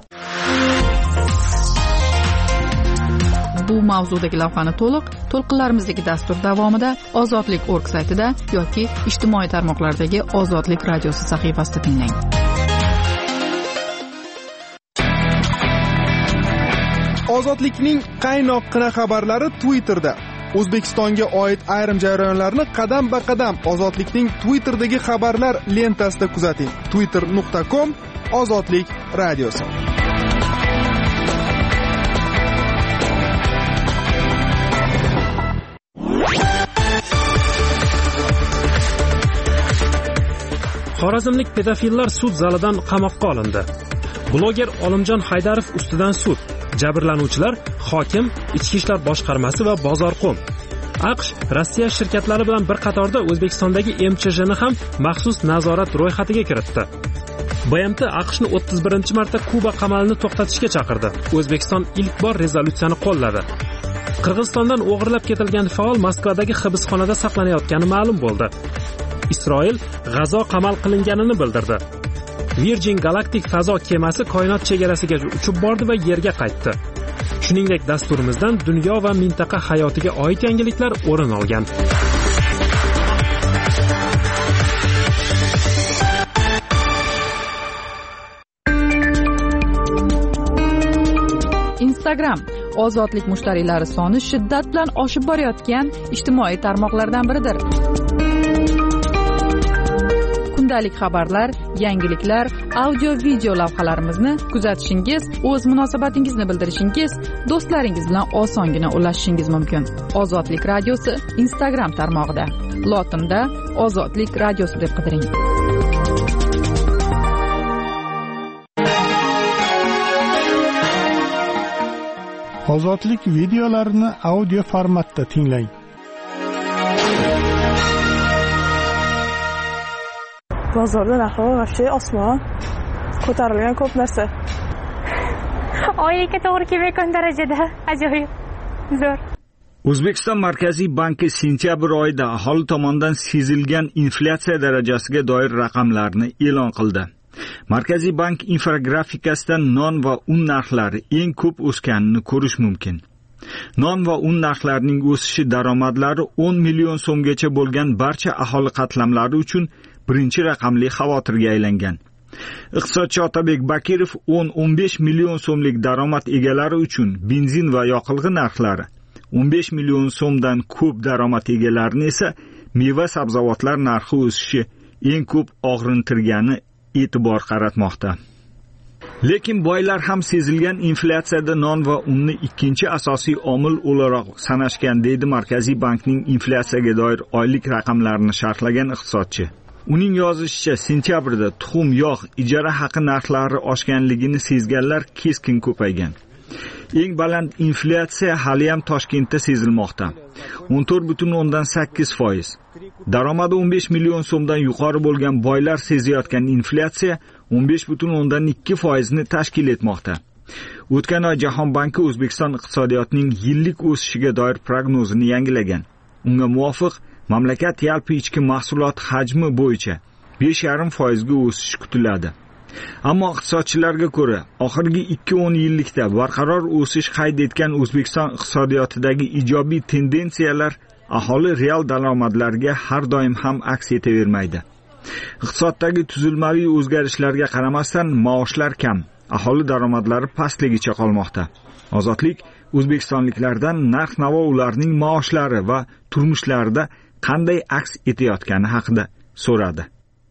Bu mavzudagi lavhani to'liq to'lqinlarimizdagi dastur davomida Ozodlik nokta org saytida yoki ijtimoiy tarmoqlardagi Ozodlik radiosi sahifasida tinglang. Ozodlikning qaynoqqina xabarlari Twitterda. O'zbekistonga oid ayrim jarayonlarni qadam-ba-qadam Ozodlikning Twitter'dagi xabarlar lentasida kuzating. twitter nuqta com Ozodlik radiosi. Xorazmlik pedofillar sud zalidan qamoqqa olindi. Bloger Olimjon Haydarov ustidan sud. Jabrlanuvchilar hokim, ichki ishlar boshqarmasi va Bozorqo'm. AQSh Rossiya shirkatlari bilan bir qatorda O'zbekistondagi M Ch Jni ham maxsus nazorat ro'yxatiga kiritdi. B M T AQShni o'ttiz birinchi marta Kuba qamalini to'xtatishga chaqirdi. O'zbekiston ilk bor rezolyutsiyani qo'lladi. Qirg'izistondan o'g'irlab ketilgan faol Moskvadagi hibsxonada saqlanayotgani ma'lum bo'ldi. Isroil G'azo qamal qilinganini bildirdi. Virgin Galactic fazo kemasi koinot chegarasiga uchib bordi va yerga qaytdi. Shuningdek, dasturimizdan dunyo va mintaqa hayotiga oid yangiliklar o'rin olgan. Instagram ozodlik mushtariylari soni shiddat bilan oshib borayotgan ijtimoiy tarmoqlardan biridir. Kundalik xabarlar, yangiliklar, audio-video lavhalarimizni kuzatishingiz, o'z munosabatingizni bildirishingiz, do'stlaringiz bilan osongina ulashishingiz mumkin. Ozodlik radiosi Instagram tarmog'ida. Lotinda Ozodlik radiosi deb qidiring. Ozodlik videolarini audio formatda tinglang. Bozorda narxi вообще osmon. Ko'tarilgan ko'p narsa. Oylikka to'g'ri kelmayotgan darajada ajoyib. Zo'r. O'zbekiston Markaziy banki sentyabr oyida aholi tomonidan sezilgan inflyatsiya darajasiga doir raqamlarni e'lon qildi. Markaziy bank infografikasidan non va un narxlari eng ko'p o'sganini ko'rish mumkin. Non va un narxlarining o'sishi daromadlari o'n million so'mgacha bo'lgan barcha aholi qatlamlari uchun birinchi raqamli xavotirga aylangan. Iqtisodchi Otabek Bakirov o'n o'n besh million so'mlik daromad egalari uchun benzin va yoqilg'i narxlari, o'n besh million so'mdan ko'p daromad egalarini esa meva sabzavotlar narxi o'sishi eng ko'p og'rintirgani e'tibor qaratmoqda. Lekin boylar ham sezilgan inflyatsiyada non va unni ikkinchi asosiy omil o'laroq sanashgan, deydi Markaziy bankning inflyatsiyaga doir oylik raqamlarini sharhlagan iqtisodchi. Uning yozishicha, sentyabrda tuxum, yog', ijara haqi narxlari oshganligini sezganlar keskin ko'paygan. Eng baland inflyatsiya hali ham Toshkentda sezilmoqda. o'n to'rt butun o'ndan sakkiz foiz. Daromadi o'n besh million so'mdan yuqori bo'lgan boylar sezayotgan inflyatsiya o'n besh butun o'ndan ikki foizni tashkil etmoqda. O'tgan oy Jahon banki O'zbekiston iqtisodiyotining yillik o'sishiga doir prognozini yangilagan. Unga muvofiq mamlakat yalpi ichki mahsulot hajmi bo'yicha besh yarim foizga o'sish kutiladi. Ammo iqtisodchilarga ko'ra, oxirgi ikki o'n yillikda barqaror o'sish qayd etgan O'zbekiston iqtisodiyotidagi ijobiy tendensiyalar aholi real daromadlariga har doim ham aks etavermaydi. Iqtisoddagi tuzilmaviy o'zgarishlarga qaramasdan maoshlar kam, aholi daromadlari pastligicha qolmoqda. Ozodlik o'zbekistonliklardan narx-navo ularning maoshlari va turmushlarida qanday aks etayotgani haqida so'radi.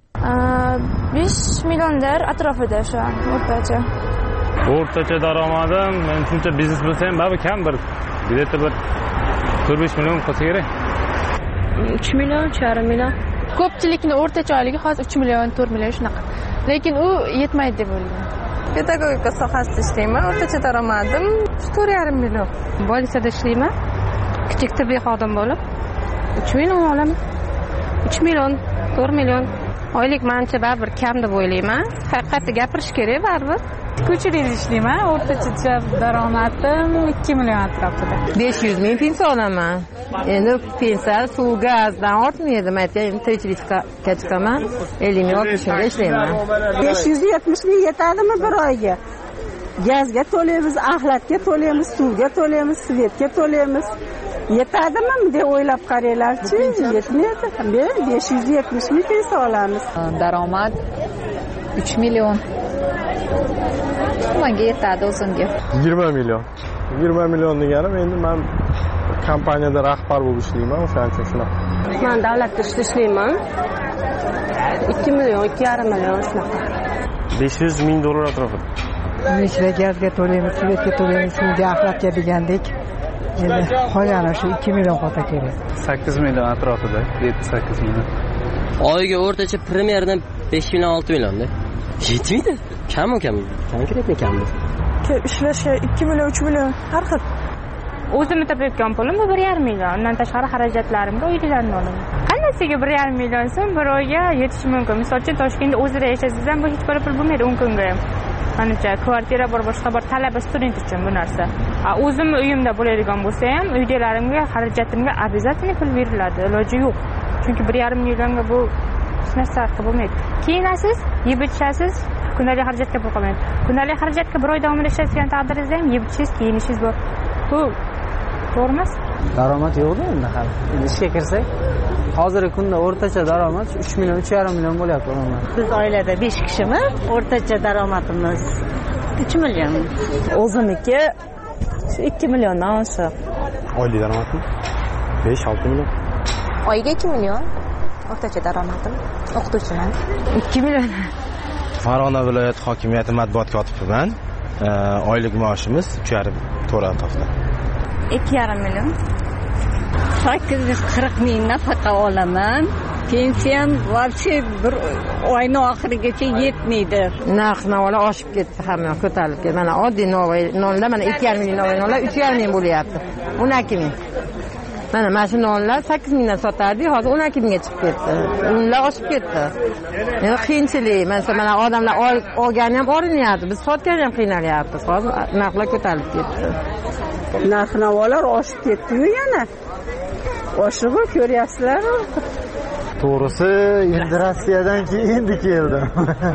besh millionlar atrofida shu an o'rtacha. O'rtacha daromadim, men shuncha biznes bo'lsa ham baribir kam bir где-то bir to'rt besh million qolsa kerak. uch million, uch yarim million. Ko'pchilikning o'rtacha oyligi hozir uch million, to'rt million shunaqa. Lekin u yetmaydi deb o'ylayman. Pedagogika sohasida ishlayman. O'rtacha daromadim to'rt yarim million. Bolisada ishlayman. Kichik tibbiy xodim bo'lib uch million olaman. uch million, to'rt million. Oylik menimcha baribir kam deb o'ylayman. Haqiqatni gapirish kerak baribir. Ko'chilikda ishlayman. O'rtacha daromadim ikki million atrofida. besh yuz ming pensiya olaman. Endi pensiya suv, gazdan ortmaydi. Men aytgan tirikchilikka chiqaman. ellik ming oltmish mingga ishlayman. besh yuz yetmish ming yetadimi bir oyga? Gazga to'laymiz, axlatga to'laymiz, suvga to'laymiz, svetga to'laymiz. Yetadimi deb o'ylab qaranglarchi, yetmaydi. besh yuz yetmish ming pensiya olamiz. Daromad uch million. Menga yetadi o'zimga. yigirma million. yigirma million deganim endi men kompaniyada rahbar bo'lib ishlayman, o'shaning uchun shunaqa. Men davlatda ishlayman. ikki million, ikki yarim million shunaqa. besh yuz ming dollar atrofida. Nechta gazga to'laymiz, svetga to'laymiz, suvga, axlatga degandek. Endi qolgani shu ikki million qolsa kerak. sakkiz million atrofida, yetti sakkiz million. Oyiga o'rtacha premyerdan besh million olti millionda. Yetmaydi. Kam-u kam. Konkretni kammi? Ishlashga ikki million, uch million har xil. O'zimni topayotgan pulim bir yarim million. Undan tashqari xarajatlarimga uylardan olaman. Qanday bir yarim million so'm bir oyga yetishi mumkin. Misol uchun Toshkentda o'zida yashasangiz ham bu hech bir pul bo'lmaydi o'n kunga ham. Menimcha kvartira bor, boshqa bir talaba student uchun bu narsa. O'zimni uyimda bo'ladigan bo'lsa ham, uydalarimga, xarajatimga обязательно pul beriladi. Iloji yo'q. Chunki bir yarim millionga bu hech narsa bo'lmaydi. Kiyinasiz, yeb ichasiz, kundalik xarajatga pul qolmaydi. Kundalik xarajatga bir oy davomida ishlayotgan taqdiringizda ham yeb ichishingiz, kiyinishingiz bor. Bu to'g'ri emas? Daromad yo'q-da endi hali. Endi ishga kirsak, hozirgi kunda o'rtacha daromad uch million, uch yarim million bo'lyapti umuman. Biz oilada besh kishimiz, o'rtacha daromadimiz uch million. O'zimniki ikki milliondan oshiq. Oylik daromadmi? besh olti million. Oyiga ikki million. O'rtacha daromadim. O'qituvchiman. ikki million. Farg'ona viloyati hokimiyati matbuot kotibiman. Oylik maoshimiz uch yarim to'rt atrofida. ikki yarim million. sakkiz yuz qirq ming nafaqa olaman. Pensiyam вообще bir oyning oxirigacha yetmaydi. Narx-navolar oshib ketdi, hamma ko'tarilib ketdi. Mana oddiy novvoy nonlar mana ikki yarim ming novvoy nonlar uch yarim ming bo'lyapti. o'n ikki ming. Mana mana shu nonlar sakkiz mingdan sotardik, hozir o'n ikki mingga chiqib ketdi. Unlar oshib ketdi. Endi qiyinchilik. Mana odamlar olgani ham orinyapti, biz sotgani ham qiynalyapmiz. Hozir narxlar ko'tarilib ketdi. Narx-navolar oshib ketdi-yu yana. Oshib ko'ryapsizlar. To'g'risi, endi Rossiyadan keyin keldim.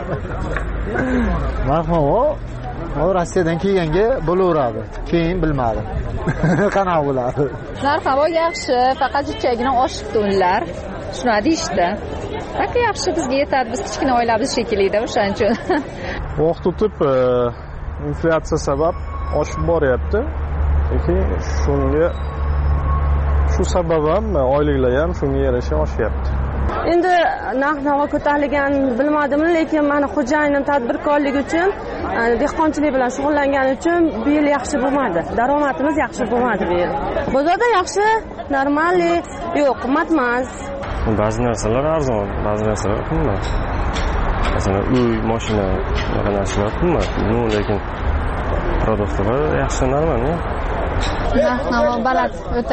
Marhamat. O Rossiyadan kelganga bo'laveradi. Keyin bilmadim. Qanaqa bo'ladi? Narx-navo yaxshi, faqat ichagina oshibdi unlar. Shuni deyishdi. Faqat yaxshi bizga yetadi, biz kichkina oilamiz shekilli-da, o'shaning uchun. Vaqt o'tib inflyatsiya sabab oshib boryapti. Lekin shunga shu sabab ham oyliklar ham shunga yarasha oshyapti. Endi narx-navo ko'tarilgan bilmadimmi, lekin mana xo'jayinim tadbirkorlik uchun, dehqonchilik bilan shug'ullangani uchun bu yil yaxshi bo'lmadi. Daromadimiz yaxshi bo'lmadi bu yil. Bozorda yaxshi, normalli, yo'q, qimmat emas. Ba'zi narsalar arzon, ba'zi narsalar qimmat. Masalan, uy, mashina, bunaqa narsalar qimmat. No, lekin produktlar yaxshi, normal-ku. Narx-navo baland o'ta.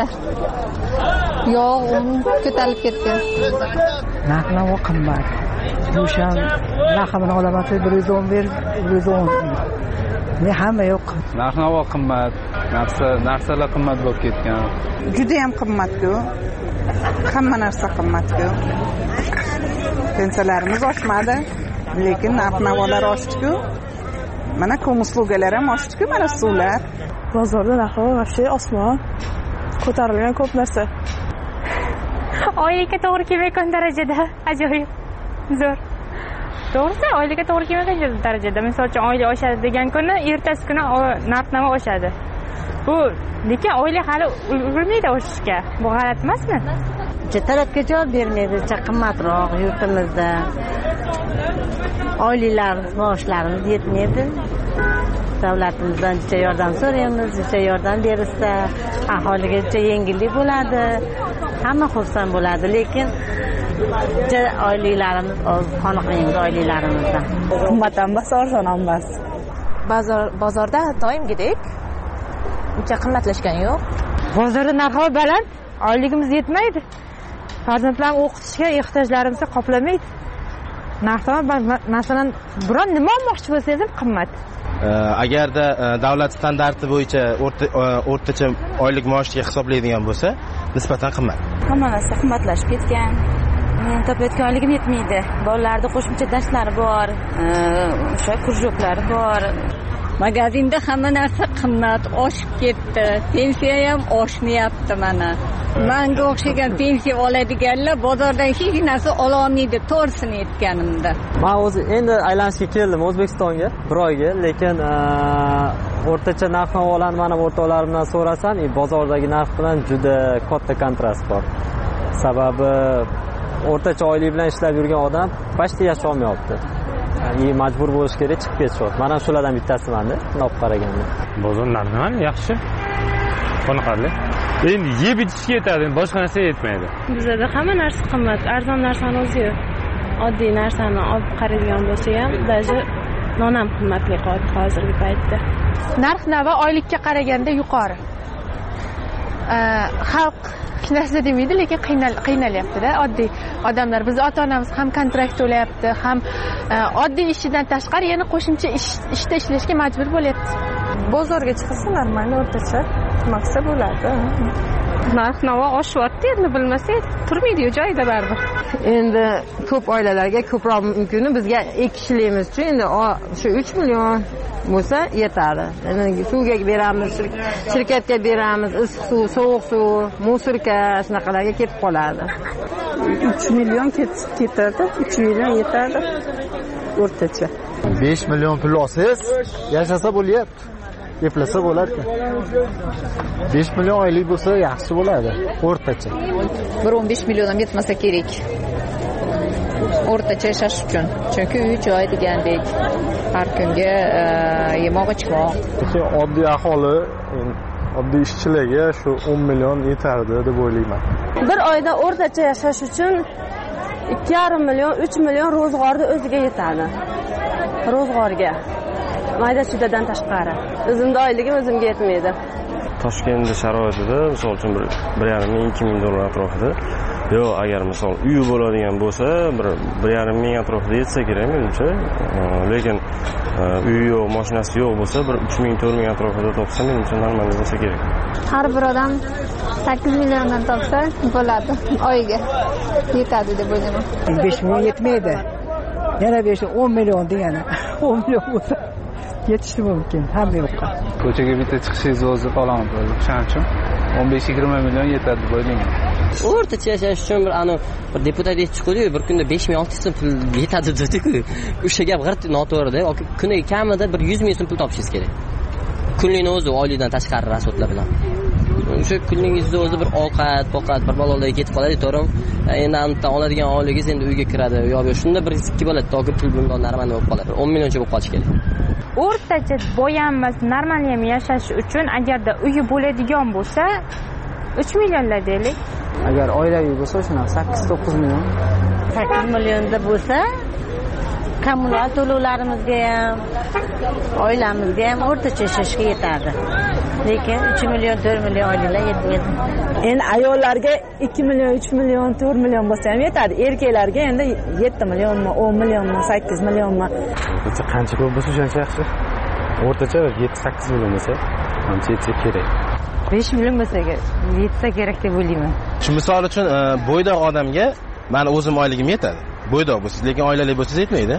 Yo'q, un ko'tarilib ketdi. Narx-navo qimmat. Go'sham narxini olaman, bir yuz o'n bir, bir yuz o'n. Ne hamma yo'q. Narx-navo qimmat. Narsa, narsalar qimmat bo'lib ketgan. Juda ham qimmat-ku. Hamma narsa qimmat-ku. Pensiyalarimiz oshmadi, lekin narx-navolar oshdi-ku. Mana kom uslugalar ham oshdi-ku, mana suvlar. Bozorda narxi вообще osmon. Ko'tarilgan ko'p narsa. Oylikka to'g'ri kelmayotgan darajada ajoyib zo'r. To'g'risi, oylikka to'g'ri kelmayotgan darajada. Misol uchun oylik oshadi degan kuni, ertasi kuni narx-navo oshadi. Bu lekin oylik hali ulgurmaydi oshishga. Bu g'alati emasmi? Talabga javob bermaydi, qimmatroq yurtimizda. Oyliklar, maoshlarimiz yetmaydi. Davlatimizdan juda yordam so'raymiz, juda yordam bersa, aholiga juda yengillik bo'ladi. Hamma xursand bo'ladi, lekin oyliklarimiz oz, qoniqmaymiz oyliklarimizdan. Qimmat ham emas, arzon ham emas. bozor bozorda doimgidek uncha qimmatlashgani yo'q. Bozorda narxi baland, oyligimiz yetmaydi. Farzandlarni o'qitishga ehtiyojlarimizni qoplamaydi. Narxi masalan biron nima olmoqchi bo'lsangiz ham qimmat. Agarda davlat standarti bo'yicha o'rtacha oylik maoshga hisoblaydigan bo'lsa, nisbatan qimmat. Hamma narsa qimmatlashib ketgan. Men topayotgan oyligim yetmaydi. Bolalarda qo'shimcha darslari bor, o'sha kursjoklari bor. Magazinda hamma narsa qimmat, oshib ketdi. Pensiya ham oshmayapti mana. Menga o'xshagan pensiya oladiganlar bozordan hech narsa ola olmaydi, to'g'risini aytganimda. Men o'zi endi aylanishga keldim O'zbekistonga bir oyga, lekin o'rtacha narx-navolarni mana o'rtoqlarimdan so'rasam, bozordagi narx bilan juda katta kontrast bor. Sababi o'rtacha oylik bilan ishlab yurgan odam pashti yashay olmayapti. Ya'ni majbur bo'lish kerak, chiqib ketishyapti. Men ham shulardan bittasiman-da, olib qaraganda. Bozor narxi yaxshi. Qanaqa? Endi yeb ichishga yetadi, boshqa narsa yetmaydi. Bizda hamma narsa qimmat, arzon narsani o'zi yo'q. Oddiy narsani olib qaraydigan bo'lsa ham, даже non ham qimmatli qoldi hozirgi paytda. Narx-navo oylikka qaraganda yuqori. Xalq hech narsa demaydi, lekin qiynalyapti-da oddiy odamlar. Biz ota-onamiz ham kontrakt to'layapti, ham oddiy ishidan tashqari yana qo'shimcha ishda ishlashga majbur bo'lyapti. Bozorga chiqsa normal o'rtacha maqsa bo'ladi. Narx-navo oshyapti, endi bilmasak turmaydi-yu joyida baribir. Endi ko'p oilalarga ko'proq mumkin, bizga ikki kishiligimiz uchun endi shu uch million bo'lsa yetadi. Endi suvga beramiz, shirkatga beramiz, issiq suv, sovuq suv, musorka shunaqalarga ketib qoladi. uch million ketadi, uch million yetadi o'rtacha. besh million pul olsangiz, yashasa bo'lyapti. Eplasa bo'lar ekan. besh million oylik bo'lsa yaxshi bo'ladi, o'rtacha. bir o'n besh million ham yetmasa kerak. O'rtacha yashash uchun. Chunki uy joy degandek har kunga yemoq ichmoq. Oddiy aholi, oddiy ishchilarga shu o'n million yetardi deb o'ylayman. Bir oyda o'rtacha yashash uchun ikki yarim million, uch million ro'zg'orni o'ziga yetadi. Ro'zg'orga. Mayda-chudadan tashqari. O'zimda oyligim o'zimga yetmaydi. Toshkent sharoitida, misol uchun bir yarim ming, ikki ming dollar atrofida. Yo'q, agar misol uyi bo'ladigan bo'lsa, bir yarim ming atrofida yetsa kerak menimcha. Lekin uyi yo'q, mashinasi yo'q bo'lsa, bir uch ming, to'rt ming atrofida topsa, menimcha normal bo'lsa kerak. Har bir odam sakkiz milliondan topsa bo'ladi, oyiga yetadi deb o'ylayman. besh million yetmaydi. Yana besh o'n million degani. o'n million bo'lsa yetishi mumkin hamma yoqqa. Ko'chaga bitta chiqishingizni o'zi qolamiz. Shuning uchun o'n besh yigirma million yetadi deb o'ylayman. O'rtacha yashash uchun bir anu bir deputat chiqdi-yu, bir kunda besh ming, olti ming so'm pul yetadi dedi-ku. O'sha gap g'irt noto'g'ri-da. Kuniga kamida bir yuz ming so'm pul topishingiz kerak. Kunlikni o'zi oylikdan tashqari rasodlar bilan. O'sha kuningizda o'zi bir ovqat, ovqat bir balolarga ketib qoladi, to'g'rimi? Endi andan oladigan oyligingiz endi uyga kiradi. Yo'q, shunda bir ikki bo'ladi, to'g'ri pul bundan narmanda bo'lib qoladi. o'n millioncha bo'lib qolish kerak. O'rtacha boyanmas, normal ham yashash uchun agarda uyi bo'ladigan bo'lsa, uch millionlar deylik. Agar oilaviy bo'lsa, shuna sakkiz to'qqiz million. sakkiz millionda bo'lsa, kommunal to'lovlarimizga ham, oilamizga ham o'rtacha yashashga yetadi. Lekin uch million, to'rt million oyliklar yetmaydi. Endi ayollarga ikki million, uch million, to'rt million bo'lsa ham yetadi. Erkaklarga endi yetti millionmi, o'n millionmi, sakkiz millionmi. O'rtacha qancha ko'p bo'lsa shuncha yaxshi. O'rtacha yetti sakkiz million bo'lsa, qancha yetsa kerak. besh million bo'lsa yetsa kerak deb o'ylayman. Shu misol uchun bo'ydoq odamga meni o'zim oyligim yetadi. Bo'ydoq bo'lsa, lekin oilali bo'lsa yetmaydi.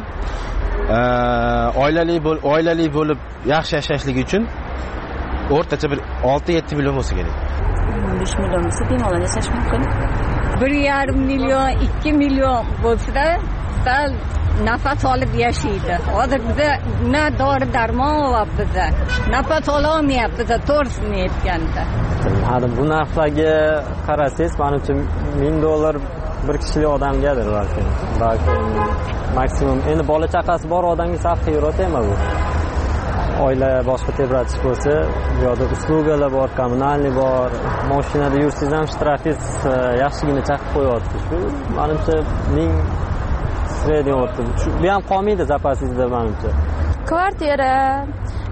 Oilali bo'l, oilali bo'lib yaxshi yashashlik uchun o'rtacha bir olti yetti million bo'lsa kerak. o'n besh million bo'lsa bemalol yashash mumkin. bir yarim million, ikki million bo'lsa sal nafas olib yashaydi. Hozir bizda na dori darmon va bizda nafas ololmayapmiz, to'g'risini aytganda. Hali bu narxlarga qarasangiz, menimcha ming dollar bir kishilik odamgadir balki. Balki maksimum. Endi bola chaqasi bor odamga saf xiyrat emas bu. Oila boshqa tebratish bo'lsa, bu yerda uslugalar bor, kommunalniy bor. Mashinada yursangiz ham shtrafis yaxshigina chaqib qo'yapti. Shu menimcha ming sredniy o'tdi. Bu ham qolmaydi zapasingizda menimcha. Kvartira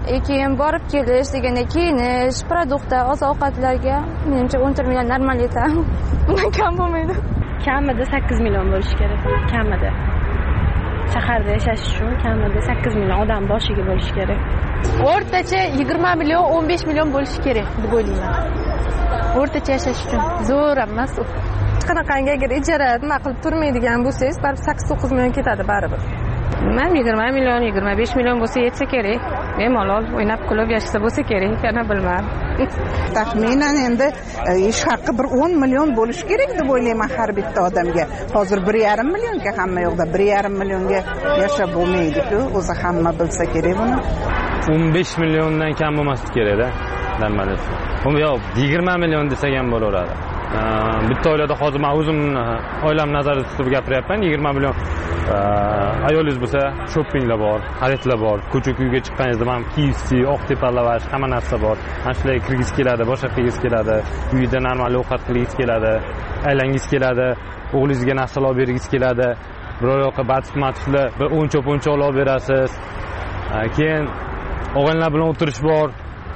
keyin borib kelish deganda kiyinish produktlar oziq ovqatlarga menimcha o'n to'rt million normal yetadi. Bundan kam bo'lmaydi. Kamida sakkiz million bo'lishi kerak, kamida. Shaharda yashash uchun kamida sakkiz million odam boshiga bo'lishi kerak. O'rtacha yigirma million o'n besh million bo'lishi kerak deb o'ylayman. O'rtacha yashash uchun zo'r emas u. Hech qanaqangi agar ijara nima qilib turmaydigan bo'lsangiz, baribir sakkiz to'qqiz million ketadi baribir. Men yigirma million, yigirma besh million bo'lsa yetsa kerak. Bemalol o'ynab kulib yashasa bo'lsa kerak, kana bilmadim. Taxminan endi ish haqi bir o'n million bo'lishi kerak deb o'ylayman har bitta odamga. Hozir bir yarim millionga hamma yo'qda bir yarim millionga yashab bo'lmaydi-ku, o'zi hamma bilsa kerak buni. o'n besh milliondan kam bo'lmasligi kerak-da. Normalda. Uni yo'q, yigirma million desak ham bo'laveradi. Bitta oilada hozir men o'zim oilam nazarda tutib gapiryapman. yigirma million ayolingiz bo'lsa, shoppinglar bor, xaridlar bor, ko'cha-kuyga chiqqaningizda ham K F C, Oqtepa lavash, hamma narsa bor. Mana shularga kirgiz keladi, boshqa qilgiz keladi, uyda normal ovqat qilgiz keladi, aylangiz keladi, o'g'lingizga narsalar olib bergiz keladi. Biror yoqqa batif-matiflar, bir o'nchoq-o'nchoq olib berasiz. Keyin o'g'illar bilan o'tirish bor.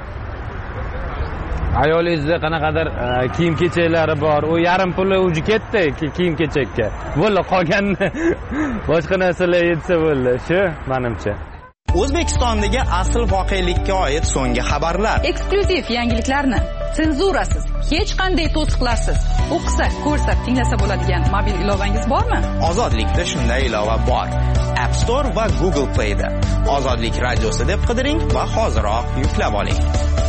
Ayolingizda qanaqadir kiyim kechaklari bor. U yarim puli uji ketdi kiyim kechakka. Bo'ldi, qolganini boshqa narsalar yetsa bo'ldi. Shu menimcha. O'zbekistondagi asl voqelikka oid so'nggi xabarlar. Eksklyuziv yangiliklarni senzurasiz, hech qanday to'siqlarsiz o'qisa, ko'rsa, tinglasa bo'ladigan mobil ilovangiz bormi? Ozodlikda shunday ilova bor. App Store va Google Play da. Ozodlik radiosi deb qidiring va hoziroq yuklab oling.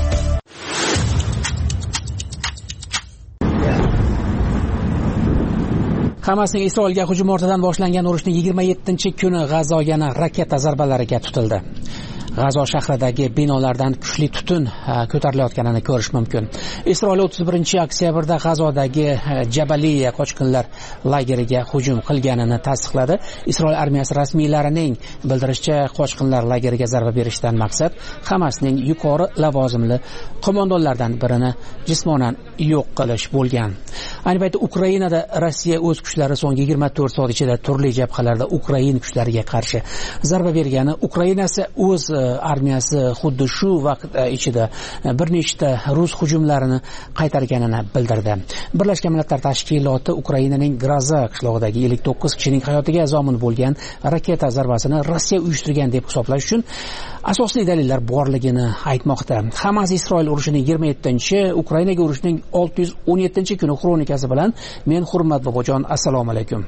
Hamasning Isroilga hujum ortidan boshlangan urushning yigirma yettinchi kuni G'azo yana raketa zarbalariga tutildi. G'azo shahridagi binolardan kuchli tutun ko'tarilayotganini ko'rish mumkin. Isroil o'ttiz birinchi oktyabrda G'azodagi Jabaliya qochqinlar lageriga hujum qilganini tasdiqladi. Isroil armiyasi rasmiylarining bildirishicha, qochqinlar lageriga zarba berishdan maqsad Hamasning yuqori lavozimli qo'mondonlaridan birini jismonan yo'q qilish bo'lgan. Ayni paytda Ukrainada Rossiya o'z kuchlari so'nggi yigirma to'rt soat ichida turli jabhalarda Ukraina kuchlariga qarshi zarba bergani, Ukrainasi o'z armiyasi xuddi shu vaqt ichida bir nechta rus hujumlarini qaytarganini bildirdi. Birlashgan Millatlar Tashkiloti Ukrainaning Graza qishlog'idagi ellik to'qqiz kishining hayotiga zomin bo'lgan raketa zarbasini Rossiya uyushtirgan deb hisoblash uchun asosli dalillar borligini aytmoqda. Hamas Isroil urushining yigirma yettinchi, Ukrainaga urushining olti yuz o'n yettinchi kuni xronikasi bilan men Hurmat bobojon, assalomu alaykum.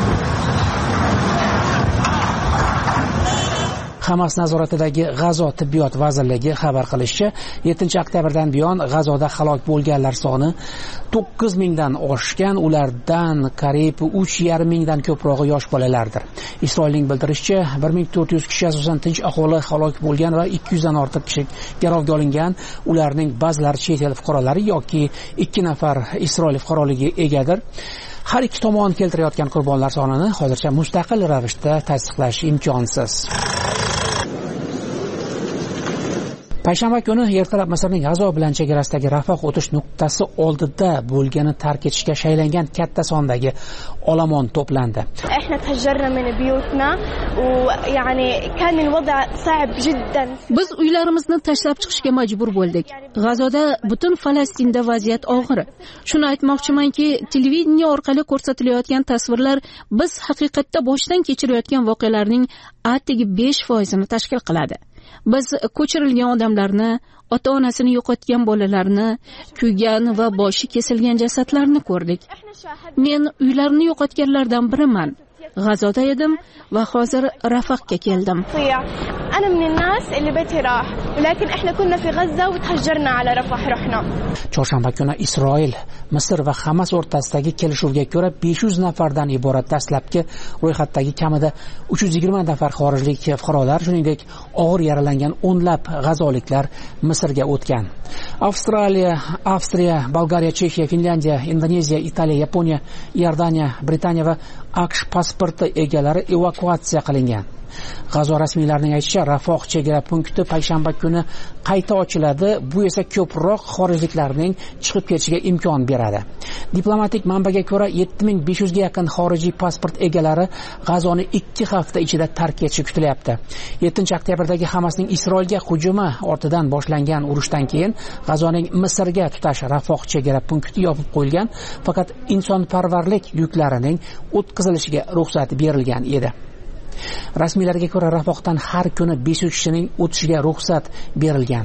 Hamas nazoratidagi G'azo tibbiyot vazirligi xabar qilishicha, yettinchi oktyabrdan buyon G'azoda halok bo'lganlar soni to'qqiz mingdan oshgan, ulardan qariyb uch yarim mingdan ko'prog'i yosh bolalardir. Isroilning bildirishicha, bir ming to'rt yuz kishi asosan tinch aholi halok bo'lgan va ikki yuzdan ortiq kishi garovga olingan. Ularning ba'zilari chet el fuqarolari yoki ikki nafar Isroil fuqaroligi egadir. Har ikki tomon keltirayotgan qurbonlar sonini hozircha mustaqil ravishda tasdiqlash imkonsiz. Payshanba kuni ertalab Misrning G'azo bilan chegarasidagi Rafoh o'tish nuqtasi oldida bo'lgani tark etishga shaylangan katta sondagi olomon to'plandi. Biz uylarimizni tashlab chiqishga majbur bo'ldik. G'azoda butun Falastinda vaziyat og'ir. Shuni aytmoqchimanki, televideniya orqali ko'rsatilayotgan tasvirlar biz haqiqatda boshdan kechirayotgan voqealarning atigi besh foizini tashkil qiladi. Biz ko'chirilgan odamlarni, ota-onasini yo'qotgan bolalarni, kuygan va boshi kesilgan jasadlarni ko'rdik. Men uylarini yo'qotganlardan biriman. G'azoda edim va hozir Rafahga keldim. أنا من الناس اللي بيتي راح ولكن إحنا كنا في غزة وتهجرنا على رفح رحنا. Chorshanba kuni Isroil, Misr va Hamas o'rtasidagi kelishuvga ko'ra besh yuz nafardan iborat dastlabki ro'yxatdagi kamida uch yuz yigirma nafar xorijlik fuqarolar, shuningdek og'ir yaralangan o'nlab g'azoliklar Misrga o'tgan. Avstraliya, Avstriya, Bolgariya, Chexiya, Finlandiya, Indoneziya, Italiya, Yaponiya, Iordaniya, Britaniya va AQSh pasporti egalari evakuatsiya qilingan. G'azo rasmiylarining aytishicha, Rafoh chegara punkti payshanba kuni qayta ochiladi. Bu esa ko'proq xorijliklarning chiqib ketishiga imkon beradi. Diplomatik manbaga ko'ra, yetti ming besh yuz ga yaqin xorijiy pasport egalari G'azoni ikki hafta ichida tark etishi kutilyapti. yettinchi oktyabrdagi Hamasning Isroilga hujumi ortidan boshlangan urushdan keyin G'azoning Misrga tutash Rafoh chegara punkti yopib qo'yilgan, faqat insonparvarlik yuklarining o'tkazilishiga ruxsat berilgan edi. Rasmiylarga ko'ra, Rafohdan har kuni besh yuz kishining o'tishiga ruxsat berilgan.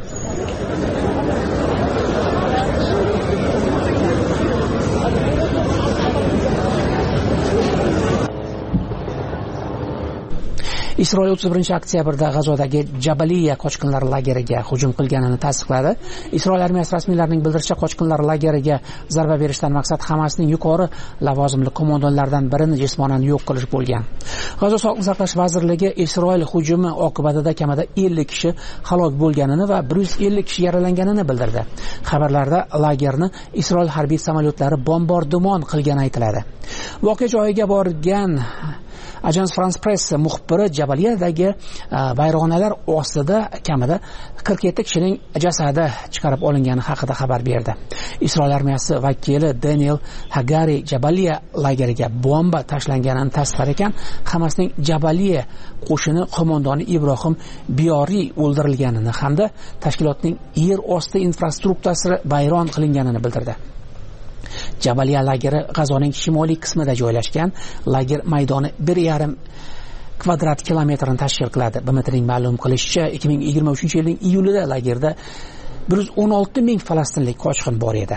Isroil o'ttiz birinchi oktyabrda G'azodagi Jabaliya qochqinlar lageriga hujum qilganini tasdiqladi. Isroil armiyasi rasmiylarining bildirishicha, qochqinlar lageriga zarba berishdan maqsad Hamasning yuqori lavozimli qo'mondonlaridan birini jismonan yo'q qilish bo'lgan. G'azo sog'liqni saqlash vazirligi Isroil hujumi oqibatida kamida ellik kishi halok bo'lganini va bir yuz ellik kishi yaralanganini bildirdi. Xabarlarda lagerni Isroil harbiy samolyotlari bombardimon qilgani aytiladi. Voqea joyiga borgan Ajans France Press muxbiri Jabaliyadagi vayronalar ostida kamida qirq yetti kishining jasadi chiqarib olingani haqida xabar berdi. Isroil armiyasi vakili Daniel Hagari Jabaliya lageriga bomba tashlanganini tasdiqlar ekan, Hamasning Jabaliya qo'shini qo'mondoni Ibrohim Biyori o'ldirilganini hamda tashkilotning yer osti infrastrukturasi vayron qilinganini bildirdi. Jabaliya lageri G'azoning shimoliy qismida joylashgan. Lager maydoni bir yarim kvadrat kilometrni tashkil qiladi. B M T'ning ma'lum qilishicha, ikki ming yigirma uchinchi yilning iyulida lagerda bir yuz o'n olti ming falastinlik qochqin bor edi.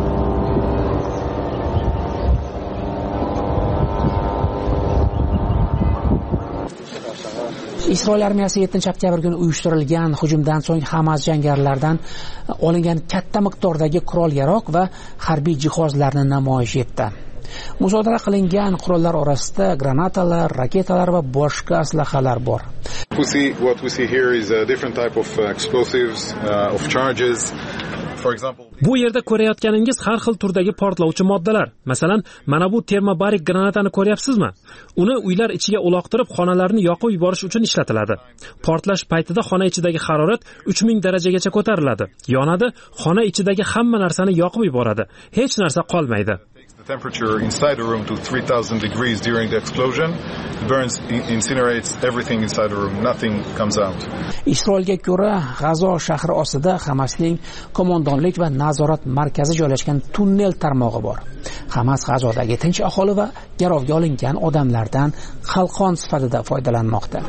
Isroil armiyasi yettinchi oktyabr kuni uyushtirilgan hujumdan so'ng Hamas jangarilardan olingan katta miqdordagi qurol-yarog' va harbiy jihozlarni namoyish etdi. Musodara qilingan qurollar orasida granatalar, raketalar va boshqa aslahalar bor. We see what we see here is a different type of uh, explosives, uh, of charges. Bu yerda ko'rayotganingiz har xil turdagi portlovchi moddalar. Masalan, mana bu termobarik granatani ko'ryapsizmi? Uni uylar ichiga uloqtirib, xonalarni yoqib yuborish uchun ishlatiladi. Portlash paytida xona ichidagi harorat uch ming darajagacha ko'tariladi. Yonadi, xona ichidagi hamma narsani yoqib yuboradi. Hech narsa qolmaydi. The temperature inside the room to three thousand degrees during the explosion. It burns, incinerates everything inside the room. Nothing comes out. Isroilga ko'ra, G'azo shahri ostida Hamasning qo'mondonlik va nazorat markazi joylashgan tunnel tarmog'i bor. Hamas G'azodagi tinch aholi va garovga olingan odamlardan qalqon sifatida foydalanmoqda.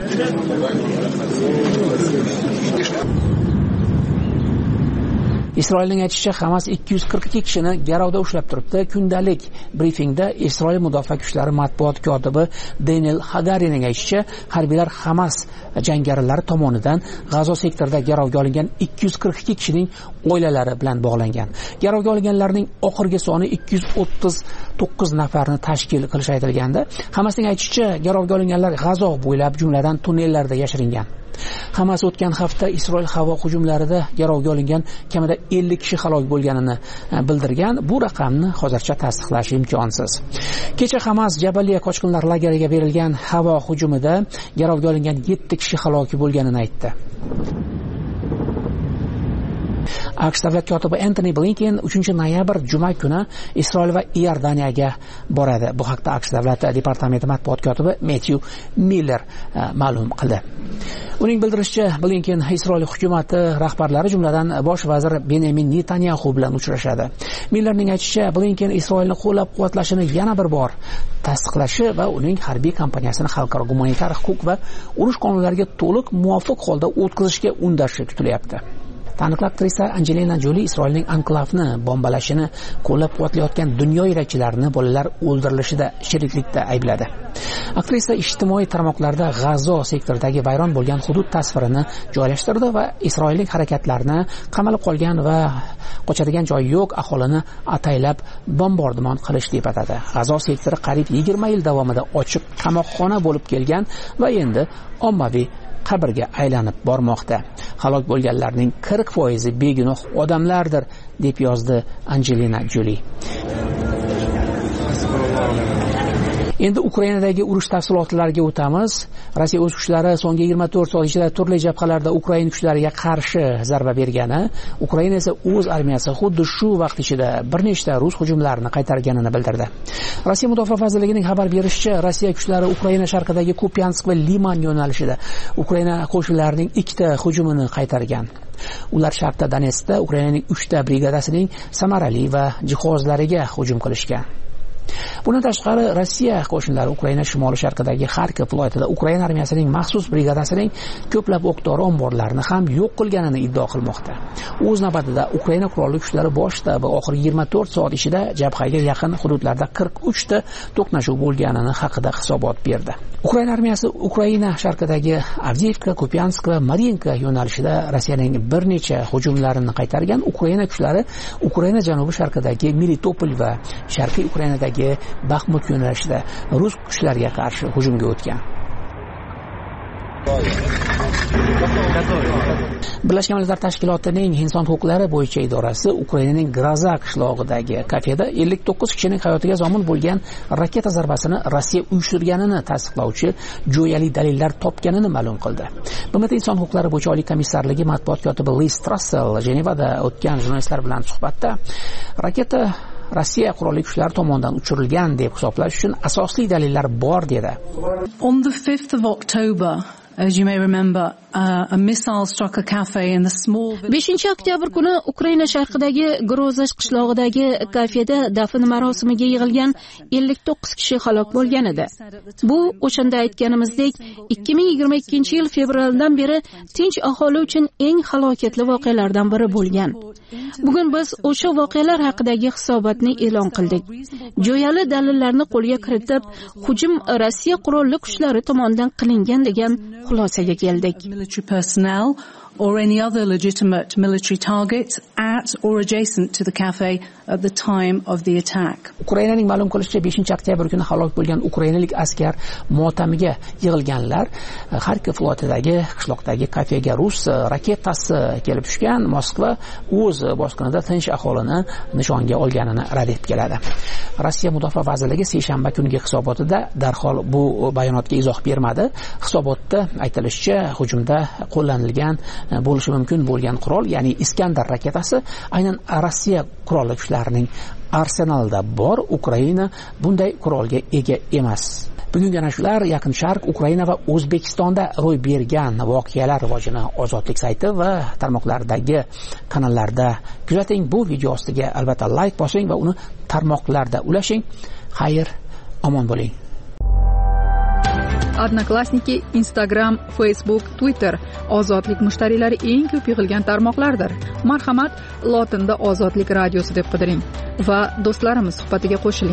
Isroilning aytishicha, Hamas ikki yuz qirq ikki kishini garovda ushlab turibdi. Kundalik brifingda Isroil mudofaa kuchlari matbuot kotibi Daniel Hagarining aytishicha, harbiylar Hamas jangarilari tomonidan G'azo sektorida garovga olingan ikki yuz qirq ikki kishining oilalari bilan bog'langan. Garovga olinganlarning oxirgi soni ikki yuz o'ttiz to'qqiz nafarni tashkil qilishi aytilganda, Hamasning aytishicha, garovga olinganlar G'azo bo'ylab, jumladan tunnellarda yashiringan. Hamas o'tgan hafta Isroil havo hujumlarida garovga olingan kamida ellik kishi halok bo'lganini bildirgan. Bu raqamni hozircha tasdiqlash imkonsiz. Kecha Hamas Jabaliya qochqinlar lageriga berilgan havo hujumida garovga olingan yetti kishi halok bo'lganini aytdi. AQSh davlat kotibi Antony Blinken uchinchi noyabr juma kuni Isroil va Iordaniyaga boradi. Bu haqda AQSh davlat departamenti matbuot kotibi Matthew Miller ma'lum qildi. Uning bildirishicha, Blinken Isroil hukumati rahbarlari, jumladan bosh vazir Benyamin Netanyahu bilan uchrashadi. Millerning aytishicha, Blinken Isroilni qo'llab-quvvatlashini yana bir bor tasdiqlashi va uning harbiy kompaniyasini xalqaro gumanitar huquq va urush qonunlariga to'liq muvofiq holda o'tkazishga undashi kutilyapti. Taniqli aktrisa Angelina Jolie Isroilning anklavni bombalashini qo'llab-quvvatlayotgan dunyo yetakchilarini bolalar o'ldirilishida sheriklikda aybladi. Aktrisa ijtimoiy tarmoqlarda G'azo sektoridagi vayron bo'lgan hudud tasvirini joylashtirdi va Isroillik harakatlarni qamalib qolgan va qochadigan joyi yo'q aholini ataylab bombardimon qilish deb atadi. G'azo sektori qariyb yigirma yil davomida ochiq qamoqxona bo'lib kelgan va endi ommaviy qabrga aylanib bormoqda. Halok bo'lganlarning qirq foizi begunoh odamlardir, deb yozdi Angelina Jolie. Endi Ukrainadagi urush tafsilotlariga o'tamiz. Rossiya o'z kuchlari so'nggi yigirma to'rt soat ichida turli jabhalarda Ukraina kuchlariga qarshi zarba bergani, Ukraina esa o'z armiyasi xuddi shu vaqt ichida bir nechta rus hujumlarini qaytarganini bildirdi. Rossiya mudofaa vazirligining xabar berishicha, Rossiya kuchlari Ukraina sharqidagi Kupiansk va Liman yo'nalishida Ukraina qo'shinlarining ikkita hujumini qaytargan. Ular sharqda Donetskda Ukrainaning uchta brigadasining samarali va jihozlariga hujum qilishgan. Bundan tashqari Rossiya qo'shinlari Ukraina shimoli sharqidagi Xarkov viloyatida Ukraina armiyasining maxsus brigadasining ko'plab o'q-dori omborlarini ham yo'q qilganini iddao qilmoqda. O'z navbatida Ukraina qurolli kuchlari bosh shtabi oxirgi yigirma to'rt soat ichida jabhaga yaqin hududlarda qirq uch ta to'qnashuv bo'lganini haqida hisobot berdi. Ukraina armiyasi Ukraina sharqidagi Avdiivka, Kupiansk va Marinka yo'nalishida Rossiyaning bir necha hujumlarini qaytargan. Ukraina kuchlari Ukraina janubi sharqidagi Melitopol va sharqiy Ukrainadagi Baxmut yo'nalishida rus kuchlariga qarshi hujumga o'tgan. Birlashgan Millatlar Tashkilotining inson huquqlari bo'yicha idorasi Ukrainaning Groza qishlog'idagi kafeda ellik to'qqiz kishining hayotiga zomin bo'lgan raketa zarbasini Rossiya uyushtirganini tasdiqlovchi jo'yali dalillar topganini ma'lum qildi. B M T inson huquqlari bo'yicha oliy komissarligi matbuot kotibi Liz Trussell Jenevada o'tgan jurnalistlar bilan suhbatda raketa Rossiya qurolli kuchlari tomonidan uchirilgan deb hisoblash uchun asosli dalillar bor dedi. On the fifth of October, as you may remember, uh, a missile struck a cafe in the small beshinchi oktyabr kuni Ukraina sharqidagi Groza qishlog'idagi kafeda dafn marosimiga yig'ilgan ellik to'qqiz kishi halok bo'lgan edi. Bu o'shanda aytganimizdek ikki ming yigirma ikkinchi yil fevraldan beri tinch aholi uchun eng halokatli voqealardan biri bo'lgan. Bugun biz o'sha voqealar haqidagi hisobotni e'lon qildik. Jo'yali dalillarni qo'lga kiritib, hujum Rossiya qurolli kuchlari tomonidan qilingan degan xulosaga keldik. Military personnel or any other legitimate military targets at or adjacent to the cafe at the time of the attack. Ukrainaning ma'lum qilishicha beshinchi oktyabr kuni halok bo'lgan ukrainalik askar motamiga yig'ilganlar Xarkov viloyatidagi qishloqdagi kafega rus raketasi kelib tushgan. Moskva o'z bosqinida tinch aholini nishonga olganini rad etib keladi. Rossiya mudofaa vazirligi seshanba kungi hisobotida darhol bu bayonotga izoh bermadi. Hisobotda aytilishicha, hujumda qo'llanilgan bo'lishi mumkin bo'lgan qurol, ya'ni Iskandar raketasi aynan Rossiya qurolli kuchlarining arsenalida bor. Ukraina bunday qurolga ega emas. Bugungi ana shular Yaqin Sharq, Ukraina va O'zbekistonda ro'y bergan voqealar rivojini Ozodlik sayti va tarmoqlardagi kanallarda kuzating. Bu video ostiga albatta like bosing va uni tarmoqlarda ulashing. Xayr, omon bo'ling. Odnoklassniki, Instagram, Facebook, Twitter ozodlik mushtariylari eng ko'p yig'ilgan tarmoqlardir. Marhamat, lotinda Ozodlik radiosi deb qidiring va do'stlarimiz suhbatiga qo'shiling.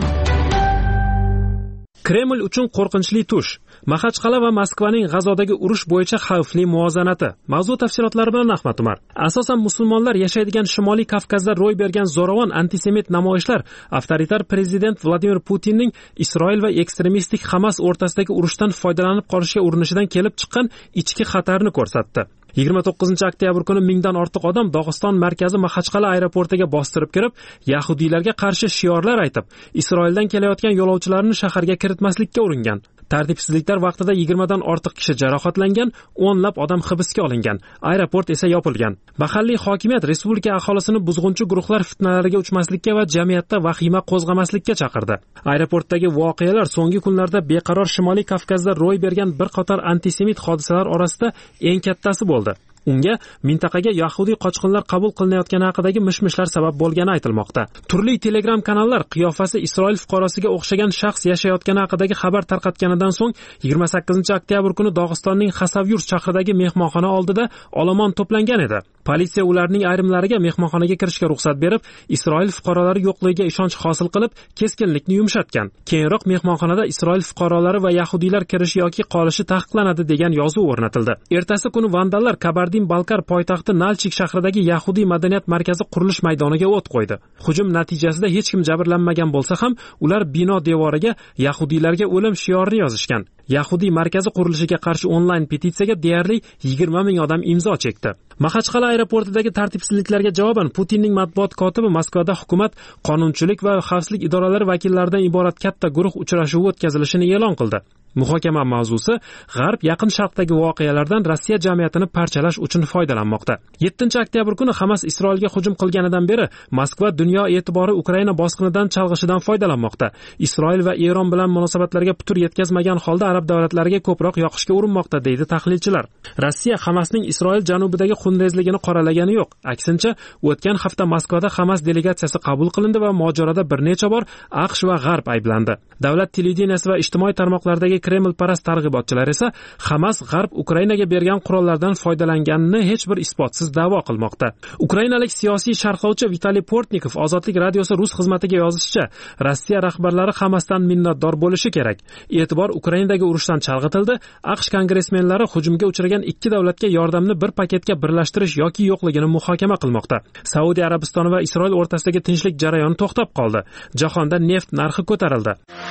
Kreml uchun qo'rqinchli tush. Maxachqal'a va Moskvaning G'azodagi urush bo'yicha xavfli muvozanati. Mavzu tafsilotlari bilan Ahmad Umar. Asosan musulmonlar yashaydigan Shimoliy Kavkazda ro'y bergan zo'ravon antisemit namoyishlar avtoritar prezident Vladimir Putinning Isroil va ekstremistik Hamas o'rtasidagi urushdan foydalanib qolishga urinishidan kelib chiqqan ichki xatarni ko'rsatdi. yigirma to'qqizinchi oktyabr kuni mingdan ortiq odam Dog'iston markazi Maxachqal'a aeroportiga bostirib kirib, yahudiylarga qarshi shiorlar aytib, Isroildan kelayotgan yo'lovchilarni shaharga kiritmaslikka uringan. Tartibsizliklar vaqtida yigirmadan ortiq kishi jarohatlangan, o'nlab odam hibsga olingan. Aeroport esa yopilgan. Mahalliy hokimiyat respublika aholisini buzg'unchi guruhlar fitnalariga uchmaslikka va jamiyatda vahima qo'zg'amaslikka chaqirdi. Aeroportdagi voqealar so'nggi kunlarda beqaror Shimoliy Kavkazda ro'y bergan bir qator antisemit hodisalar orasida eng kattasi bo'ldi. Unga mintaqaga yahudiy qochqinlar qabul qilinayotgani haqidagi mishmishlar sabab bo'lgani aytilmoqda. Turli Telegram kanallar qiyofasi Isroil fuqarosiga o'xshagan shaxs yashayotgani haqidagi xabar tarqatganidan so'ng yigirma sakkizinchi oktyabr kuni Dog'istonning Xasavyurt shahridagi mehmonxona oldida olomon to'plangan edi. Politsiya ularning ayrimlariga mehmonxonaga kirishga ruxsat berib, Isroil fuqarolari yo'qligiga ishonch hosil qilib, keskinlikni yumshatgan. Keyinroq mehmonxonada Isroil fuqarolari va yahudiylar kirishi yoki qolishi taqiqlanadi degan yozuv o'rnatildi. Ertasi kuni vandallar Kabardin-Balkar poytaxti Nalchik shahridagi yahudiy madaniyat markazi qurilish maydoniga o't qo'ydi. Hujum natijasida hech kim jabrlanmagan bo'lsa ham, ular bino devoriga yahudiylarga o'lim shiorini yozishgan. Yahudiy markazi qurilishiga qarshi onlayn petitsiyaga deyarli yigirma ming odam imzo chekdi. Maxachqala aeroportidagi tartibsizliklarga javoban Putinning matbuot kotibi Moskvada hukumat, qonunchilik va xavfsizlik idoralari vakillaridan iborat katta guruh uchrashuvi o'tkazilishini e'lon qildi. Muhokama mavzusi G'arb Yaqin Sharqdagi voqealardan Rossiya jamiyatini parchalash uchun foydalanmoqda. yettinchi oktyabr kuni Hamas Isroilga hujum qilganidan beri Moskva dunyo e'tibori Ukraina bosqinidan chalg'ishidan foydalanmoqda. Isroil va Eron bilan munosabatlarga putur yetkazmagan holda arab davlatlariga ko'proq yoqishga urinmoqda, deydi tahlilchilar. Rossiya Hamasning Isroil janubidagi xunrezligini qoralagani yo'q. Aksincha, o'tgan hafta Moskvada Hamas delegatsiyasi qabul qilindi va mojaroda bir necha bor AQSh va G'arb ayblandi. Davlat televideniyasi va ijtimoiy tarmoqlardagi Kreml parast targ'ibotchilar esa Hamas G'arb Ukrainaga bergan qurollardan foydalanganini hech bir isbotsiz da'vo qilmoqda. Ukrainalik siyosiy sharhlovchi Vitaliy Portnikov Ozodlik radiosi rus xizmatiga yozishicha, Rossiya rahbarlari Hamasdan minnatdor bo'lishi kerak. E'tibor Ukrainadagi urushdan chalg'itildi. AQSh kongressmenlari hujumga uchragan ikki davlatga yordamni bir paketga birlashtirish yoki yo'qligini muhokama qilmoqda. Saudiya Arabistoni va Isroil o'rtasidagi tinchlik jarayoni to'xtab qoldi. Jahonda neft narxi ko'tarildi.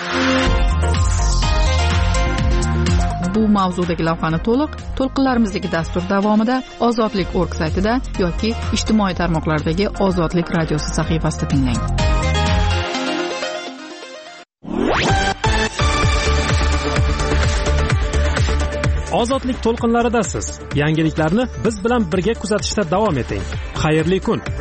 Bu mavzudagi lavhani to'liq to'lqinlarimizdagi dastur davomida ozodlik nokta org saytida yoki ijtimoiy tarmoqlardagi Ozodlik radiosi sahifasida tinglang. Ozodlik to'lqinlaridasiz. Yangiliklarni biz bilan birga kuzatishda davom eting. Xayrli kun.